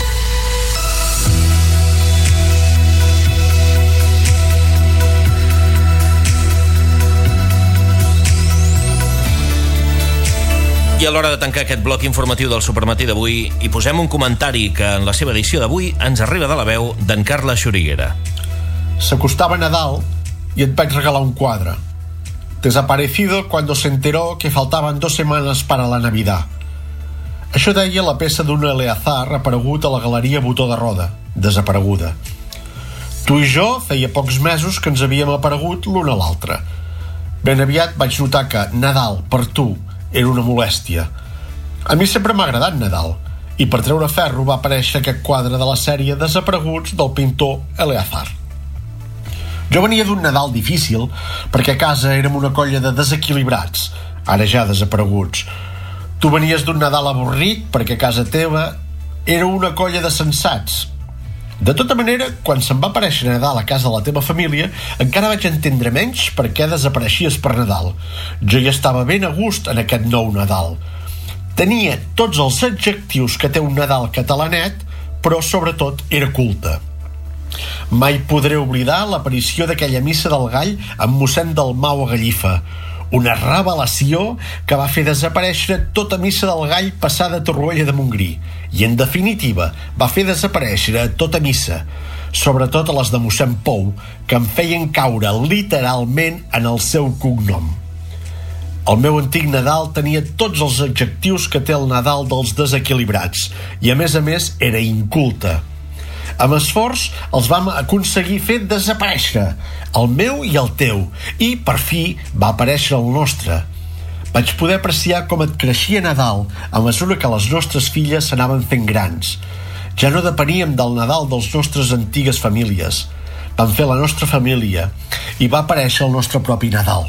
I a l'hora de tancar aquest bloc informatiu del Supermatí d'avui, hi posem un comentari que en la seva edició d'avui ens arriba de la veu d'en Carles Xuriguera. S'acostava Nadal y et vaig regalar un quadre. Desaparecido cuando se enteró que faltaban 2 semanas para la Navidad. Això deia la peça d'un Eleazar aparegut a la Galeria Botó de Roda, desapareguda. Tu i jo feia pocs mesos que ens havíem aparegut l'un a l'altre. Ben aviat vaig notar que Nadal, per tu, era una molèstia. A mi sempre m'ha agradat Nadal, i per treure ferro va aparèixer aquest quadre de la sèrie Desapareguts del pintor Eleazar. Jo venia d'un Nadal difícil, perquè a casa érem una colla de desequilibrats, ara ja desapareguts. Tu venies d'un Nadal avorrit, perquè a casa teva era una colla de sensats. De tota manera, quan se'n va aparèixer Nadal a casa de la teva família, encara vaig entendre menys per què desapareixies per Nadal. Jo ja estava ben a gust en aquest nou Nadal. Tenia tots els adjectius que té un Nadal catalanet, però sobretot era culte. Mai podré oblidar l'aparició d'aquella missa del gall amb mossèn Dalmau a Gallifa, una revelació que va fer desaparèixer tota missa del gall passada a Torroella de Montgrí i, en definitiva, va fer desaparèixer tota missa, sobretot a les de mossèn Pou, que em feien caure literalment en el seu cognom. El meu antic Nadal tenia tots els adjectius que té el Nadal dels desequilibrats i, a més, era inculte. Amb esforç els vam aconseguir fer desaparèixer, el meu i el teu, i per fi va aparèixer el nostre. Vaig poder apreciar com et creixia Nadal a mesura que les nostres filles s'anaven fent grans. Ja no depeníem del Nadal dels nostres antigues famílies. Vam fer la nostra família i va aparèixer el nostre propi Nadal.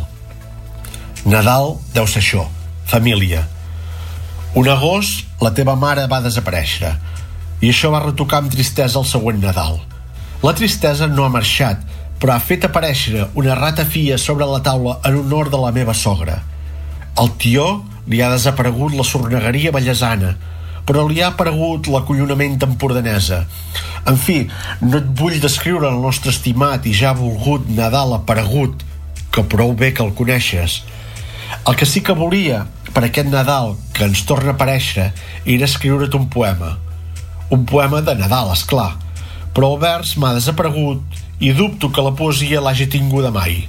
Nadal deu ser això, família. Un agost la teva mare va desaparèixer i això va retocar amb tristesa el següent Nadal. La tristesa no ha marxat, però ha fet aparèixer una ratafia sobre la taula en honor de la meva sogra. Al tió li ha desaparegut la sornegueria ballesana, però li ha aparegut l'acollonament empordanesa. En fi, no et vull descriure el nostre estimat i ja volgut Nadal aparegut, que prou bé que el coneixes. El que sí que volia per aquest Nadal que ens torna a aparèixer era escriure't un poema. Un poema de Nadal, esclar, però el vers m'ha desaparegut i dubto que la poesia l'hagi tinguda mai.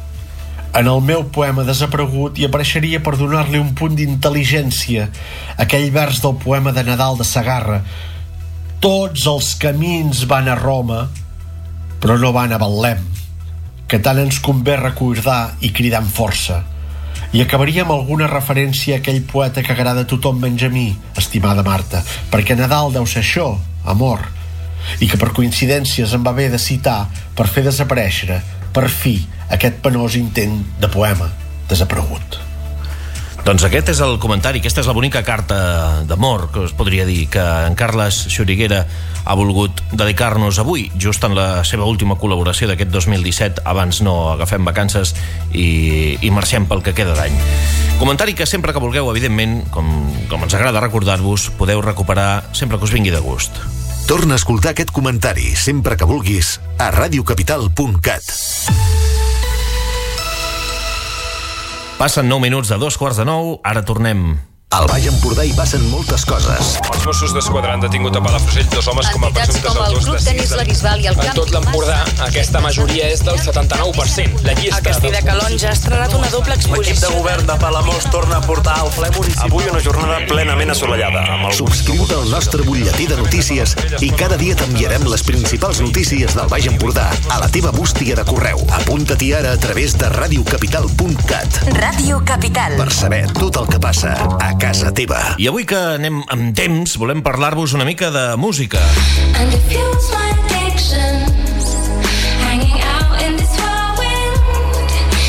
En el meu poema desaparegut hi apareixeria per donar-li un punt d'intel·ligència aquell vers del poema de Nadal de Segarra: tots els camins van a Roma, però no van a Betlem, que tant ens convé recordar i cridar amb força. I acabaria amb alguna referència a aquell poeta que agrada a tothom menys a mi, estimada Marta, perquè Nadal deu ser això, amor, i que per coincidències em va haver de citar per fer desaparèixer, per fi, aquest penós intent de poema desaparegut. Doncs aquest és el comentari, aquesta és la bonica carta d'amor que us podria dir que en Carles Xuriguera ha volgut dedicar-nos avui, just en la seva última col·laboració d'aquest 2017, abans no agafem vacances i marxem pel que queda d'any. Comentari que sempre que vulgueu, evidentment, com ens agrada recordar-vos, podeu recuperar sempre que us vingui de gust. Torna a escoltar aquest comentari sempre que vulguis a radiocapital.cat. Passen 9 minuts de 8:45, ara tornem. Al Baix Empordà hi passen moltes coses. Els Mossos d'Esquadra han detingut a Palafrugell 2 homes com a presumptes autors de En tot l'Empordà, aquesta majoria és del 79%. La llista... El Castell de Calonja ha estrenat una doble exposició. L'equip de govern de Palamós torna a portar al ple municipal. Avui una jornada plenament assolellada. Subscriu-te al nostre butlletí de notícies i cada dia t'enviarem les principals notícies del Baix Empordà a la teva bústia de correu. Apunta-t'hi ara a través de radiocapital.cat. Ràdio Capital. Per saber tot el que passa a casa teva. I avui que anem amb temps, volem parlar-vos una mica de música. And it feels like addictions hanging out in this wild wind.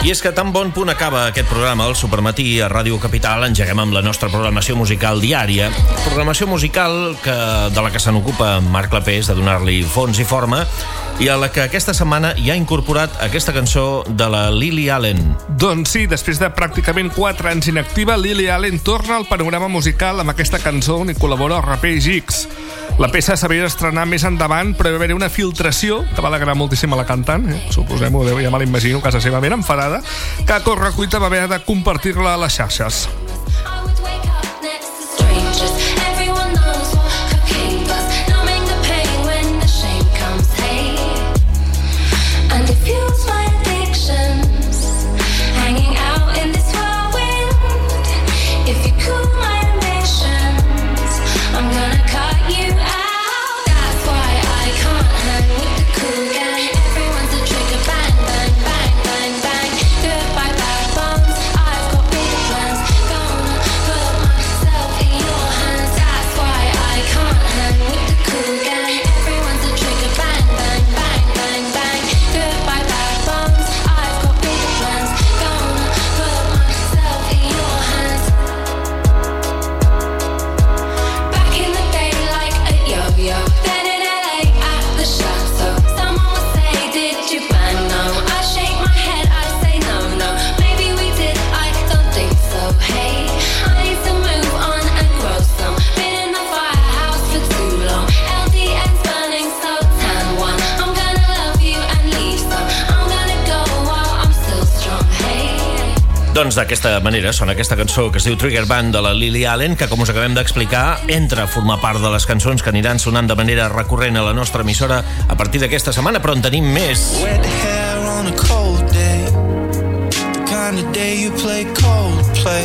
I és que tan bon punt acaba aquest programa, el Supermatí a Ràdio Capital, engeguem amb la nostra programació musical diària. Programació musical de la que se n'ocupa Marc Clapés, de donar-li fons i forma, i a la que aquesta setmana ja ha incorporat aquesta cançó de la Lily Allen. Doncs sí, després de pràcticament 4 anys inactiva, Lily Allen torna al panorama musical amb aquesta cançó on hi col·labora el raper Giggs. La peça s'havia d'estrenar més endavant, però va haver una filtració que va alegrar moltíssim a la cantant, suposem-ho, ja me l'imagino, a casa seva ben enfadada, que a correcuita va haver de compartir-la a les xarxes. Doncs d'aquesta manera sona aquesta cançó que es diu Trigger Band de la Lily Allen, que, com us acabem d'explicar, entra a formar part de les cançons que aniran sonant de manera recurrent a la nostra emissora a partir d'aquesta setmana, però en tenim més. Wet hair on a cold day, the kind of day you play Coldplay.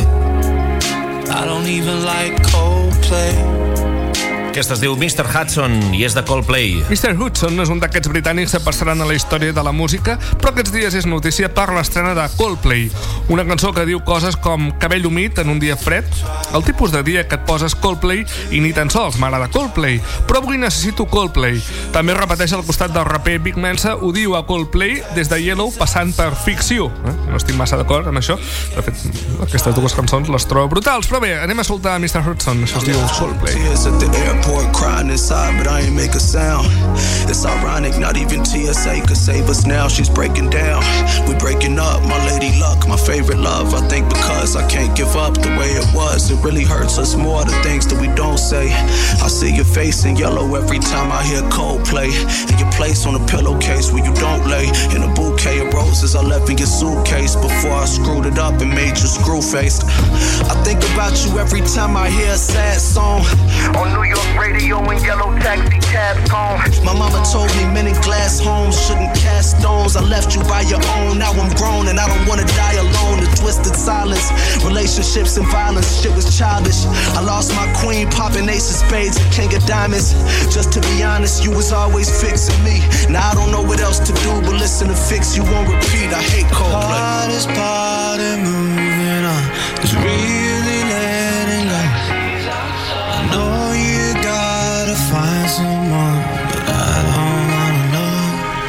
I don't even like Coldplay. Aquesta es diu Mr. Hudson i és de Coldplay. Mr. Hudson és un d'aquests britànics que passaran a la història de la música, però aquests dies és notícia per l'estrena de Coldplay, una cançó que diu coses com cabell humit en un dia fred, el tipus de dia que et poses Coldplay i ni tan sols m'agrada Coldplay, però avui necessito Coldplay. També repeteix al costat del raper Big Mensa, ho diu a Coldplay des de Yellow passant per Fix You. No estic massa d'acord amb això, de fet aquestes dues cançons les trobo brutals, però bé, anem a escoltar Mr. Hudson, això es diu Coldplay. Crying inside, but I ain't make a sound. It's ironic, not even TSA could save us now. She's breaking down, we breaking up. My lady luck, my favorite love. I think because I can't give up the way it was. It really hurts us more, the things that we don't say. I see your face in yellow every time I hear Coldplay. And your place on a pillowcase where you don't lay. In a bouquet of roses I left in your suitcase before I screwed it up and made you screw-faced. I think about you every time I hear a sad song on New York radio and yellow taxi cabs home. My mama told me men in glass homes shouldn't cast stones. I left you by your own, now I'm grown and I don't wanna die alone. The twisted silence, relationships and violence, shit was childish. I lost my queen, popping ace of spades, king of diamonds. Just to be honest, you was always fixing me. Now I don't know what else to do but listen to Fix You won't repeat. I hate Coldplay. Hardest part of moving on is really letting go. I know you gotta find someone, but I don't wanna know.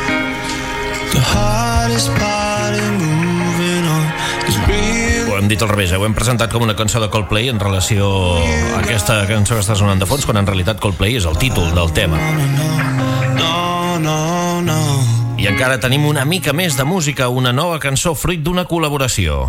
The hardest part of moving on is really... Ho hem dit al revés, ho hem presentat com una cançó de Coldplay en relació a aquesta cançó que està sonant de fons, quan en realitat Coldplay és el títol del tema. I encara tenim una mica més de música, una nova cançó fruit d'una col·laboració.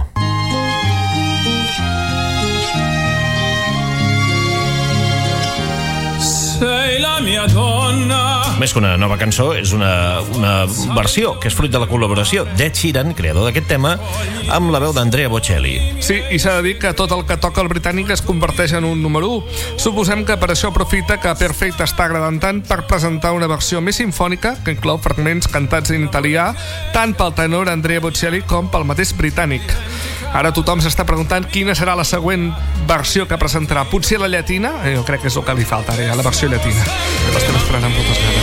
Sei la mia donna. Més que una nova cançó, és una versió que és fruit de la col·laboració d'Ed Sheeran, creador d'aquest tema, amb la veu d'Andrea Bocelli. Sí, i s'ha de dir que tot el que toca el britànic es converteix en un número 1. Suposem que per això aprofita que Perfect està agradant tant per presentar una versió més simfònica que inclou fragments cantats en italià tant pel tenor Andrea Bocelli com pel mateix britànic. Ara tothom s'està preguntant quina serà la següent versió que presentarà. Potser la llatina? Jo crec que és el que li falta ara, la versió llatina. L'estem esperant amb moltes ganes.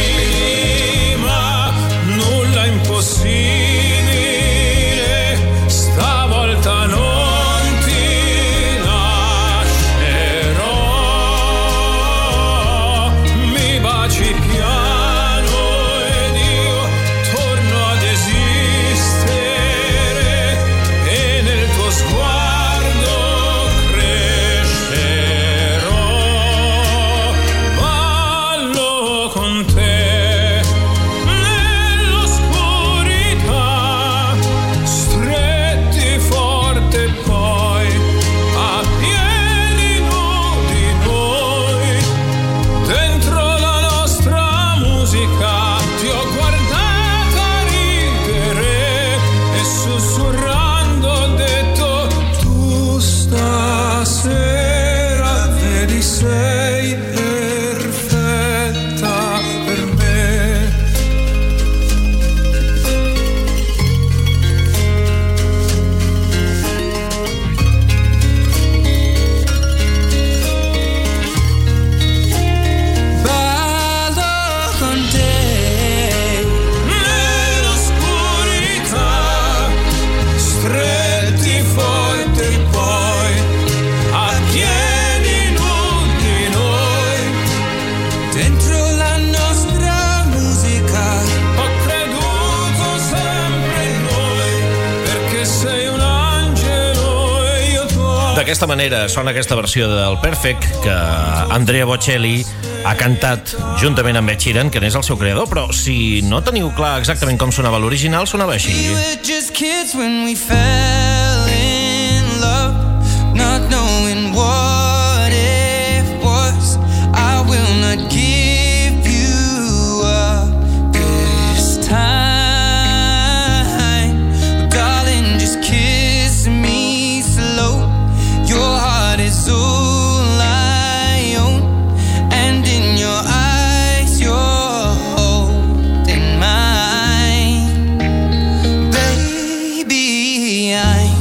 Nulla impossibile, stavolta non ti lascerò. Mi baci piano ed io torno ad esistere D'aquesta manera sona aquesta versió del Perfect que Andrea Bocelli ha cantat juntament amb Ed Sheeran, que n'és el seu creador, però si no teniu clar exactament com sonava l'original, sonava així. We were just kids when we fell in love, not knowing what it was. I will not give you up this time. Darling, just kiss me slow. Your heart is all I own, and in your eyes you're holding mine. Baby, I'm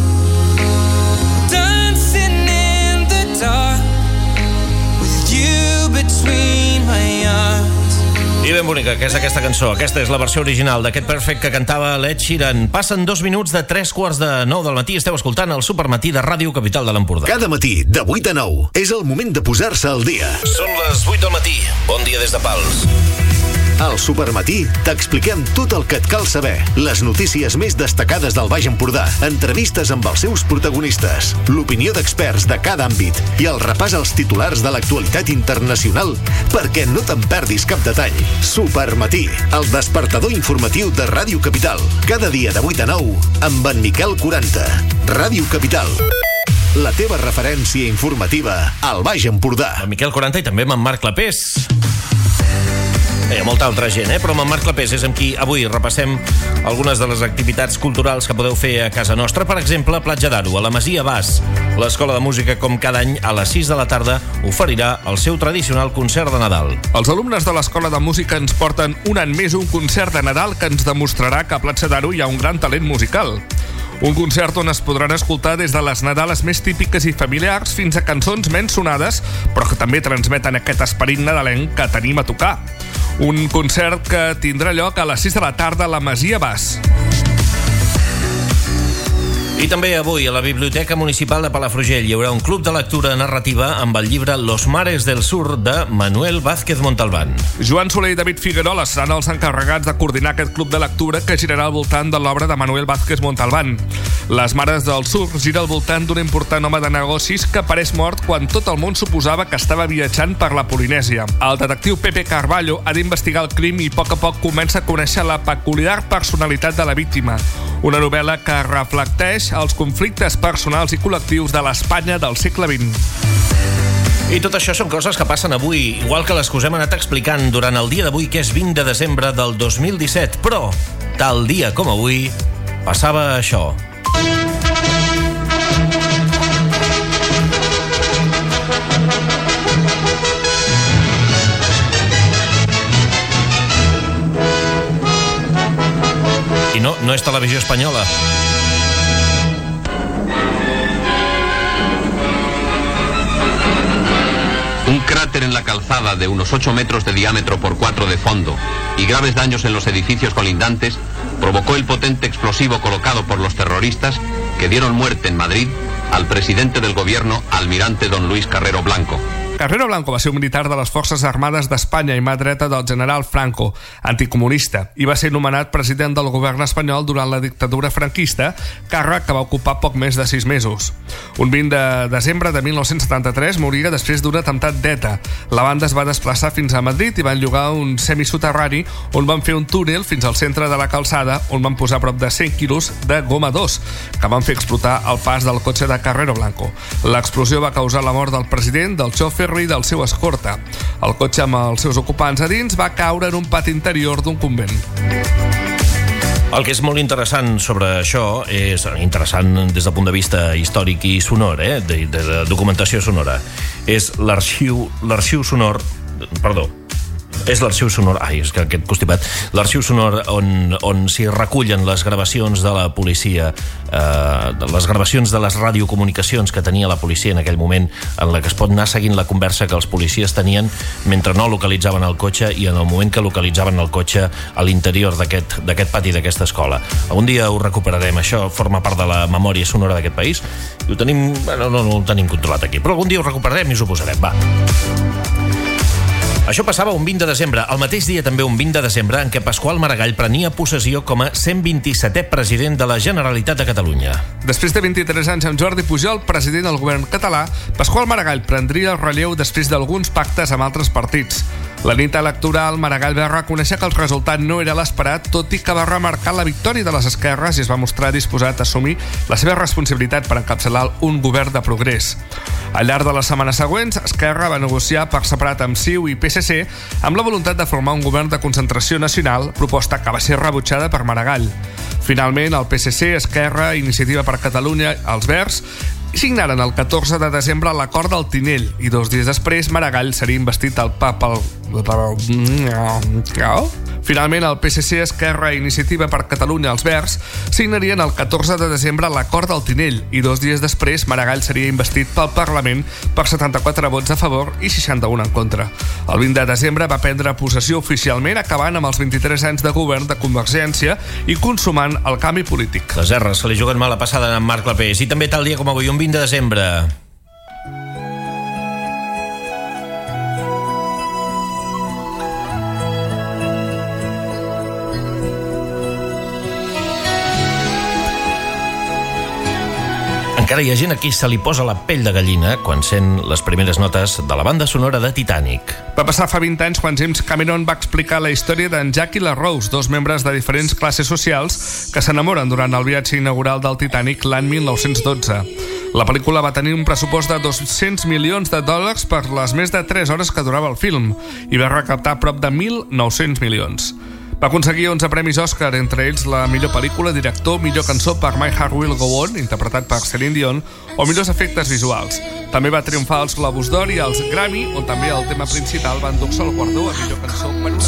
dancing in the dark with you between my arms. I ben bonica, que és aquesta cançó. Aquesta és la versió original d'aquest Perfect que cantava l'Ed Sheeran. Passen 2 minuts de 3:45 del matí. Esteu escoltant el Supermatí de Ràdio Capital de l'Empordà. Cada matí, de 8 a 9, és el moment de posar-se al dia. Són les 8 del matí. Bon dia des de Pals. Al Supermatí t'expliquem tot el que et cal saber. Les notícies més destacades del Baix Empordà, entrevistes amb els seus protagonistes, l'opinió d'experts de cada àmbit i el repàs als titulars de l'actualitat internacional perquè no te'n perdis cap detall. Supermatí, el despertador informatiu de Ràdio Capital. Cada dia de 8 a 9 amb en Miquel 40. Ràdio Capital, la teva referència informativa al Baix Empordà. El Miquel 40 i també amb en Marc Clapés. Hi ha molta altra gent, però amb en Marc Clapés és amb qui avui repassem algunes de les activitats culturals que podeu fer a casa nostra. Per exemple, Platja d'Aro, a la Masia Bas. L'Escola de Música, com cada any, a les 6 de la tarda, oferirà el seu tradicional concert de Nadal. Els alumnes de l'Escola de Música ens porten un any més un concert de Nadal que ens demostrarà que a Platja d'Aro hi ha un gran talent musical. Un concert on es podran escoltar des de les Nadales més típiques i familiars fins a cançons menys sonades, però que també transmeten aquest esperit nadalenc que tenim a tocar. Un concert que tindrà lloc a les 6 de la tarda a la Masia Bas. I també avui a la Biblioteca Municipal de Palafrugell hi haurà un club de lectura narrativa amb el llibre Los mares del sur de Manuel Vázquez Montalbán. Joan Soler i David Figuerola seran els encarregats de coordinar aquest club de lectura que girarà al voltant de l'obra de Manuel Vázquez Montalbán. Les mares del sur gira al voltant d'un important home de negocis que apareix mort quan tot el món suposava que estava viatjant per la Polinèsia. El detectiu Pepe Carballo ha d'investigar el crim i a poc comença a conèixer la peculiar personalitat de la víctima. Una novel·la que reflecteix els conflictes personals i col·lectius de l'Espanya del segle XX. I tot això són coses que passen avui, igual que les que us hem anat explicant durant el dia d'avui, que és 20 de desembre del 2017. Però, tal dia com avui, passava això. I no és televisió espanyola. Un cráter en la calzada de unos 8 metros de diámetro por 4 de fondo y graves daños en los edificios colindantes provocó el potente explosivo colocado por los terroristas que dieron muerte en Madrid al presidente del gobierno, almirante don Luis Carrero Blanco. Carrero Blanco va ser un militar de les Forces Armades d'Espanya i mà dreta del general Franco, anticomunista, i va ser nomenat president del govern espanyol durant la dictadura franquista, càrrec que va ocupar poc més de 6 mesos. Un 20 de desembre de 1973 moria després d'un atemptat d'ETA. La banda es va desplaçar fins a Madrid i van llogar un semisoterrani on van fer un túnel fins al centre de la calçada on van posar prop de 100 quilos de goma 2, que van fer explotar el pas del cotxe de Carrero Blanco. L'explosió va causar la mort del president, del xòfer i del seu escorta. El cotxe amb els seus ocupants a dins va caure en un pati interior d'un convent. El que és molt interessant sobre això, és interessant des del punt de vista històric i sonor, de documentació sonora, és l'arxiu sonor, perdó, és l'arxiu sonor, és que aquest constipat, l'arxiu sonor on s'hi recullen les gravacions de la policia, les gravacions de les radiocomunicacions que tenia la policia en aquell moment, en la que es pot anar seguint la conversa que els policies tenien mentre no localitzaven el cotxe i en el moment que localitzaven el cotxe a l'interior d'aquest pati d'aquesta escola. Algun dia ho recuperarem, això forma part de la memòria sonora d'aquest país i ho tenim, no ho tenim controlat aquí, però algun dia ho recuperarem i us ho posarem, va. Això passava un 20 de desembre, el mateix dia també un 20 de desembre en què Pasqual Maragall prenia possessió com a 127è president de la Generalitat de Catalunya. Després de 23 anys amb Jordi Pujol, president del govern català, Pasqual Maragall prendria el relleu després d'alguns pactes amb altres partits. La nit electoral, Maragall va reconèixer que el resultat no era l'esperat, tot i que va remarcar la victòria de les esquerres i es va mostrar disposat a assumir la seva responsabilitat per encapçalar un govern de progrés. Al llarg de les setmanes següents, Esquerra va negociar per separat amb CiU i PSC amb la voluntat de formar un govern de concentració nacional, proposta que va ser rebutjada per Maragall. Finalment, el PSC, Esquerra, Iniciativa per Catalunya, els Verds, signaren el 14 de desembre l'acord del Tinell i 2 dies després Maragall seria investit al papal... Finalment, el PSC, Esquerra i Iniciativa per Catalunya, els Verds, signarien el 14 de desembre l'acord del Tinell i 2 dies després Maragall seria investit pel Parlament per 74 vots a favor i 61 en contra. El 20 de desembre va prendre possessió oficialment, acabant amb els 23 anys de govern de Convergència i consumant el canvi polític. Les R's se li juguen mal a passada en Marc Clapés i també tal dia com avui, un 20 de desembre. Encara hi ha gent a qui se li posa la pell de gallina quan sent les primeres notes de la banda sonora de Titanic. Va passar fa 20 anys quan James Cameron va explicar la història d'en Jack i la Rose, 2 membres de diferents classes socials que s'enamoren durant el viatge inaugural del Titanic l'any 1912. La pel·lícula va tenir un pressupost de $200 milions per les més de 3 hores que durava el film i va recaptar prop de 1.900 milions. Va aconseguir 11 premis Òscar, entre ells la millor pel·lícula, director, millor cançó per My Heart Will Go On, interpretat per Celine Dion, o millors efectes visuals. També va triomfar als Globus d'Or i als Grammy, on també el tema principal va endur-se el guardó a millor cançó per una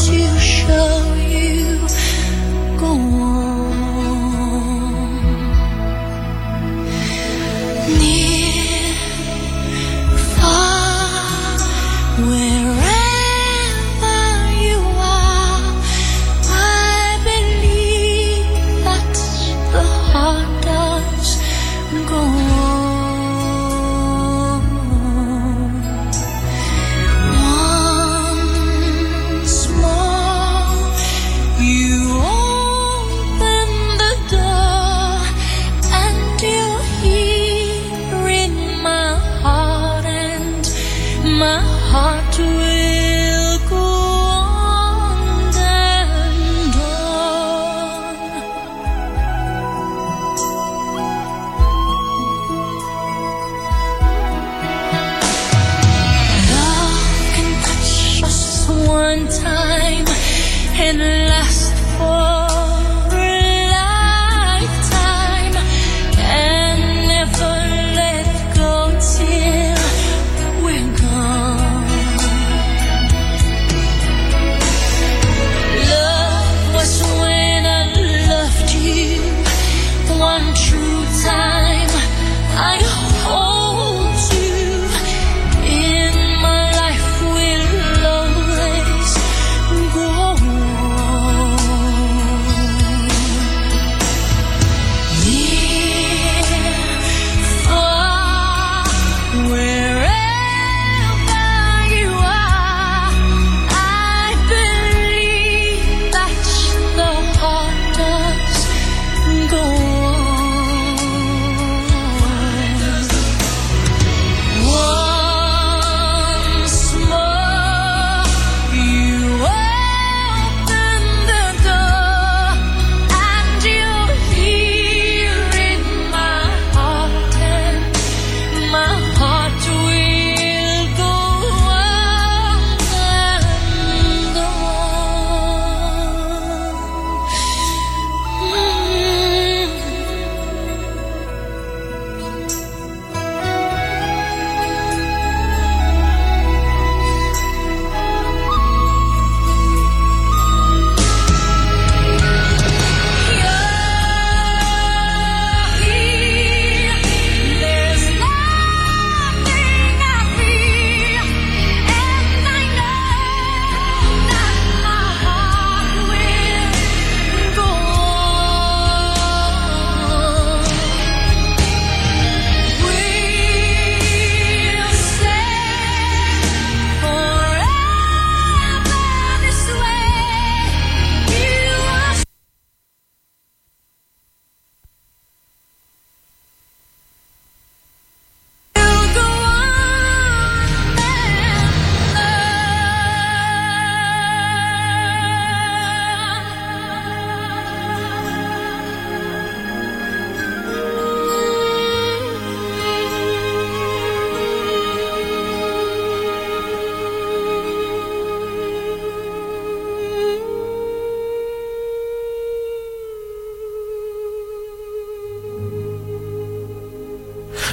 Go on.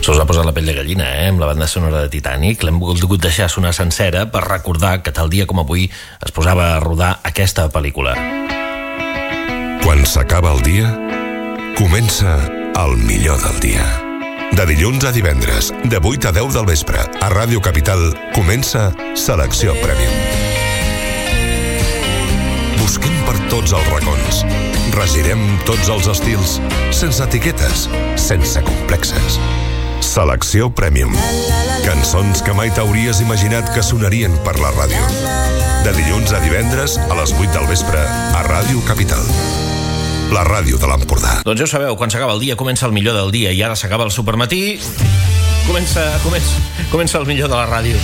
Se us ha posat la pell de gallina, amb la banda sonora de Titanic. L'hem volgut deixar sonar sencera per recordar que tal dia com avui es posava a rodar aquesta pel·lícula. Quan s'acaba el dia, comença el millor del dia. De dilluns a divendres, de 8 a 10 del vespre, a Ràdio Capital, comença Selecció Premium. Busquem per tots els racons. Regirem tots els estils, sense etiquetes, sense complexes. Selecció Premium. Cançons que mai t'hauries imaginat que sonarien per la ràdio. De dilluns a divendres, a les 8 del vespre, a Ràdio Capital. La ràdio de l'Empordà. Doncs ja ho sabeu, quan s'acaba el dia comença el millor del dia i ara s'acaba el supermatí, comença el millor de la ràdio.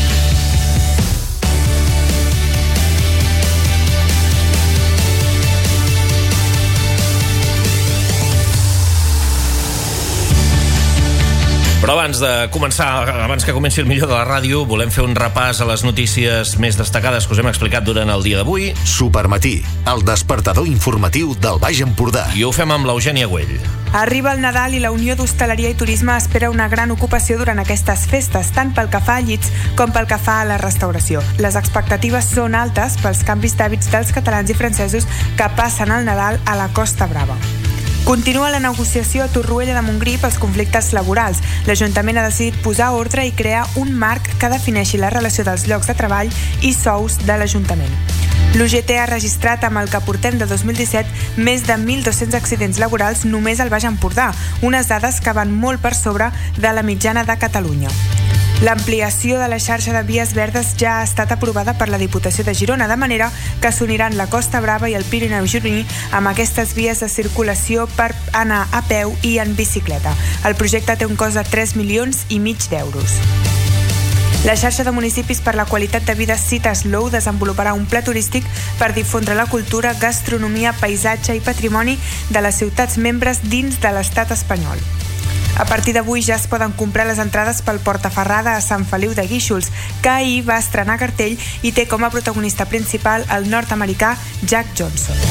Però abans que comenci el millor de la ràdio, volem fer un repàs a les notícies més destacades que us hem explicat durant el dia d'avui. Supermatí, el despertador informatiu del Baix Empordà. I ho fem amb l'Eugènia Güell. Arriba el Nadal i la Unió d'Hostaleria i Turisme espera una gran ocupació durant aquestes festes, tant pel que fa a llits com pel que fa a la restauració. Les expectatives són altes pels canvis d'hàbits dels catalans i francesos que passen el Nadal a la Costa Brava. Continua la negociació a Torroella de Montgrí pels conflictes laborals. L'Ajuntament ha decidit posar ordre i crear un marc que defineixi la relació dels llocs de treball i sous de l'Ajuntament. L'UGT ha registrat amb el que portem de 2017 més de 1.200 accidents laborals només al Baix Empordà, unes dades que van molt per sobre de la mitjana de Catalunya. L'ampliació de la xarxa de vies verdes ja ha estat aprovada per la Diputació de Girona, de manera que s'uniran la Costa Brava i el Pirineu gironí amb aquestes vies de circulació per anar a peu i en bicicleta. El projecte té un cost de 3,5 milions d'euros. La xarxa de municipis per la qualitat de vida Cita Slow desenvoluparà un pla turístic per difondre la cultura, gastronomia, paisatge i patrimoni de les ciutats membres dins de l'estat espanyol. A partir d'avui ja es poden comprar les entrades pel Portaferrada a Sant Feliu de Guíxols, que ahir va estrenar cartell i té com a protagonista principal el nord-americà Jack Johnson.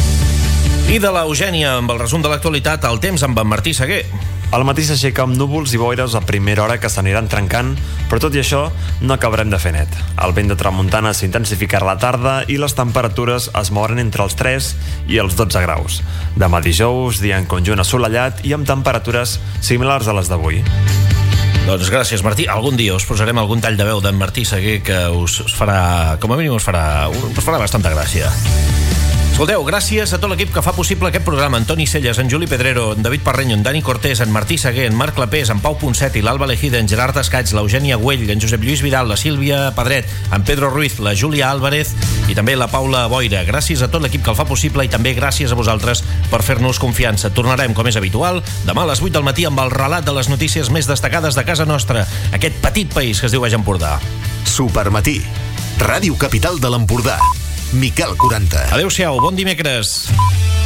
I de l'Eugènia, amb el resum de l'actualitat, el temps amb en Martí Seguer. El matí s'aixeca amb núvols i boires a primera hora que s'aniran trencant, però tot i això no acabarem de fer net. El vent de tramuntana s'intensificarà a la tarda i les temperatures es mouran entre els 3 i els 12 graus. Demà dijous, dia en conjunt assolellat i amb temperatures similars a les d'avui. Doncs gràcies, Martí. Algun dia us posarem algun tall de veu d'en Martí Seguer que us farà, com a mínim us farà bastanta gràcia. Escolteu, gràcies a tot l'equip que fa possible aquest programa. En Toni Celles, en Juli Pedrero, en David Parreño, en Dani Cortés, en Martí Seguer, en Marc Clapés, en Pau Ponset, l'Alba Lejida, en Gerard Escaig, l'Eugènia Güell, en Josep Lluís Vidal, la Sílvia Pedret, en Pedro Ruiz, la Júlia Álvarez i també la Paula Boira. Gràcies a tot l'equip que el fa possible i també gràcies a vosaltres per fer-nos confiança. Tornarem, com és habitual, demà a les 8 del matí amb el relat de les notícies més destacades de casa nostra, aquest petit país que es diu Baix Empordà. Supermatí, Ràdio Capital de l'Empordà. Miquel 40. Adéu-siau, bon dimecres.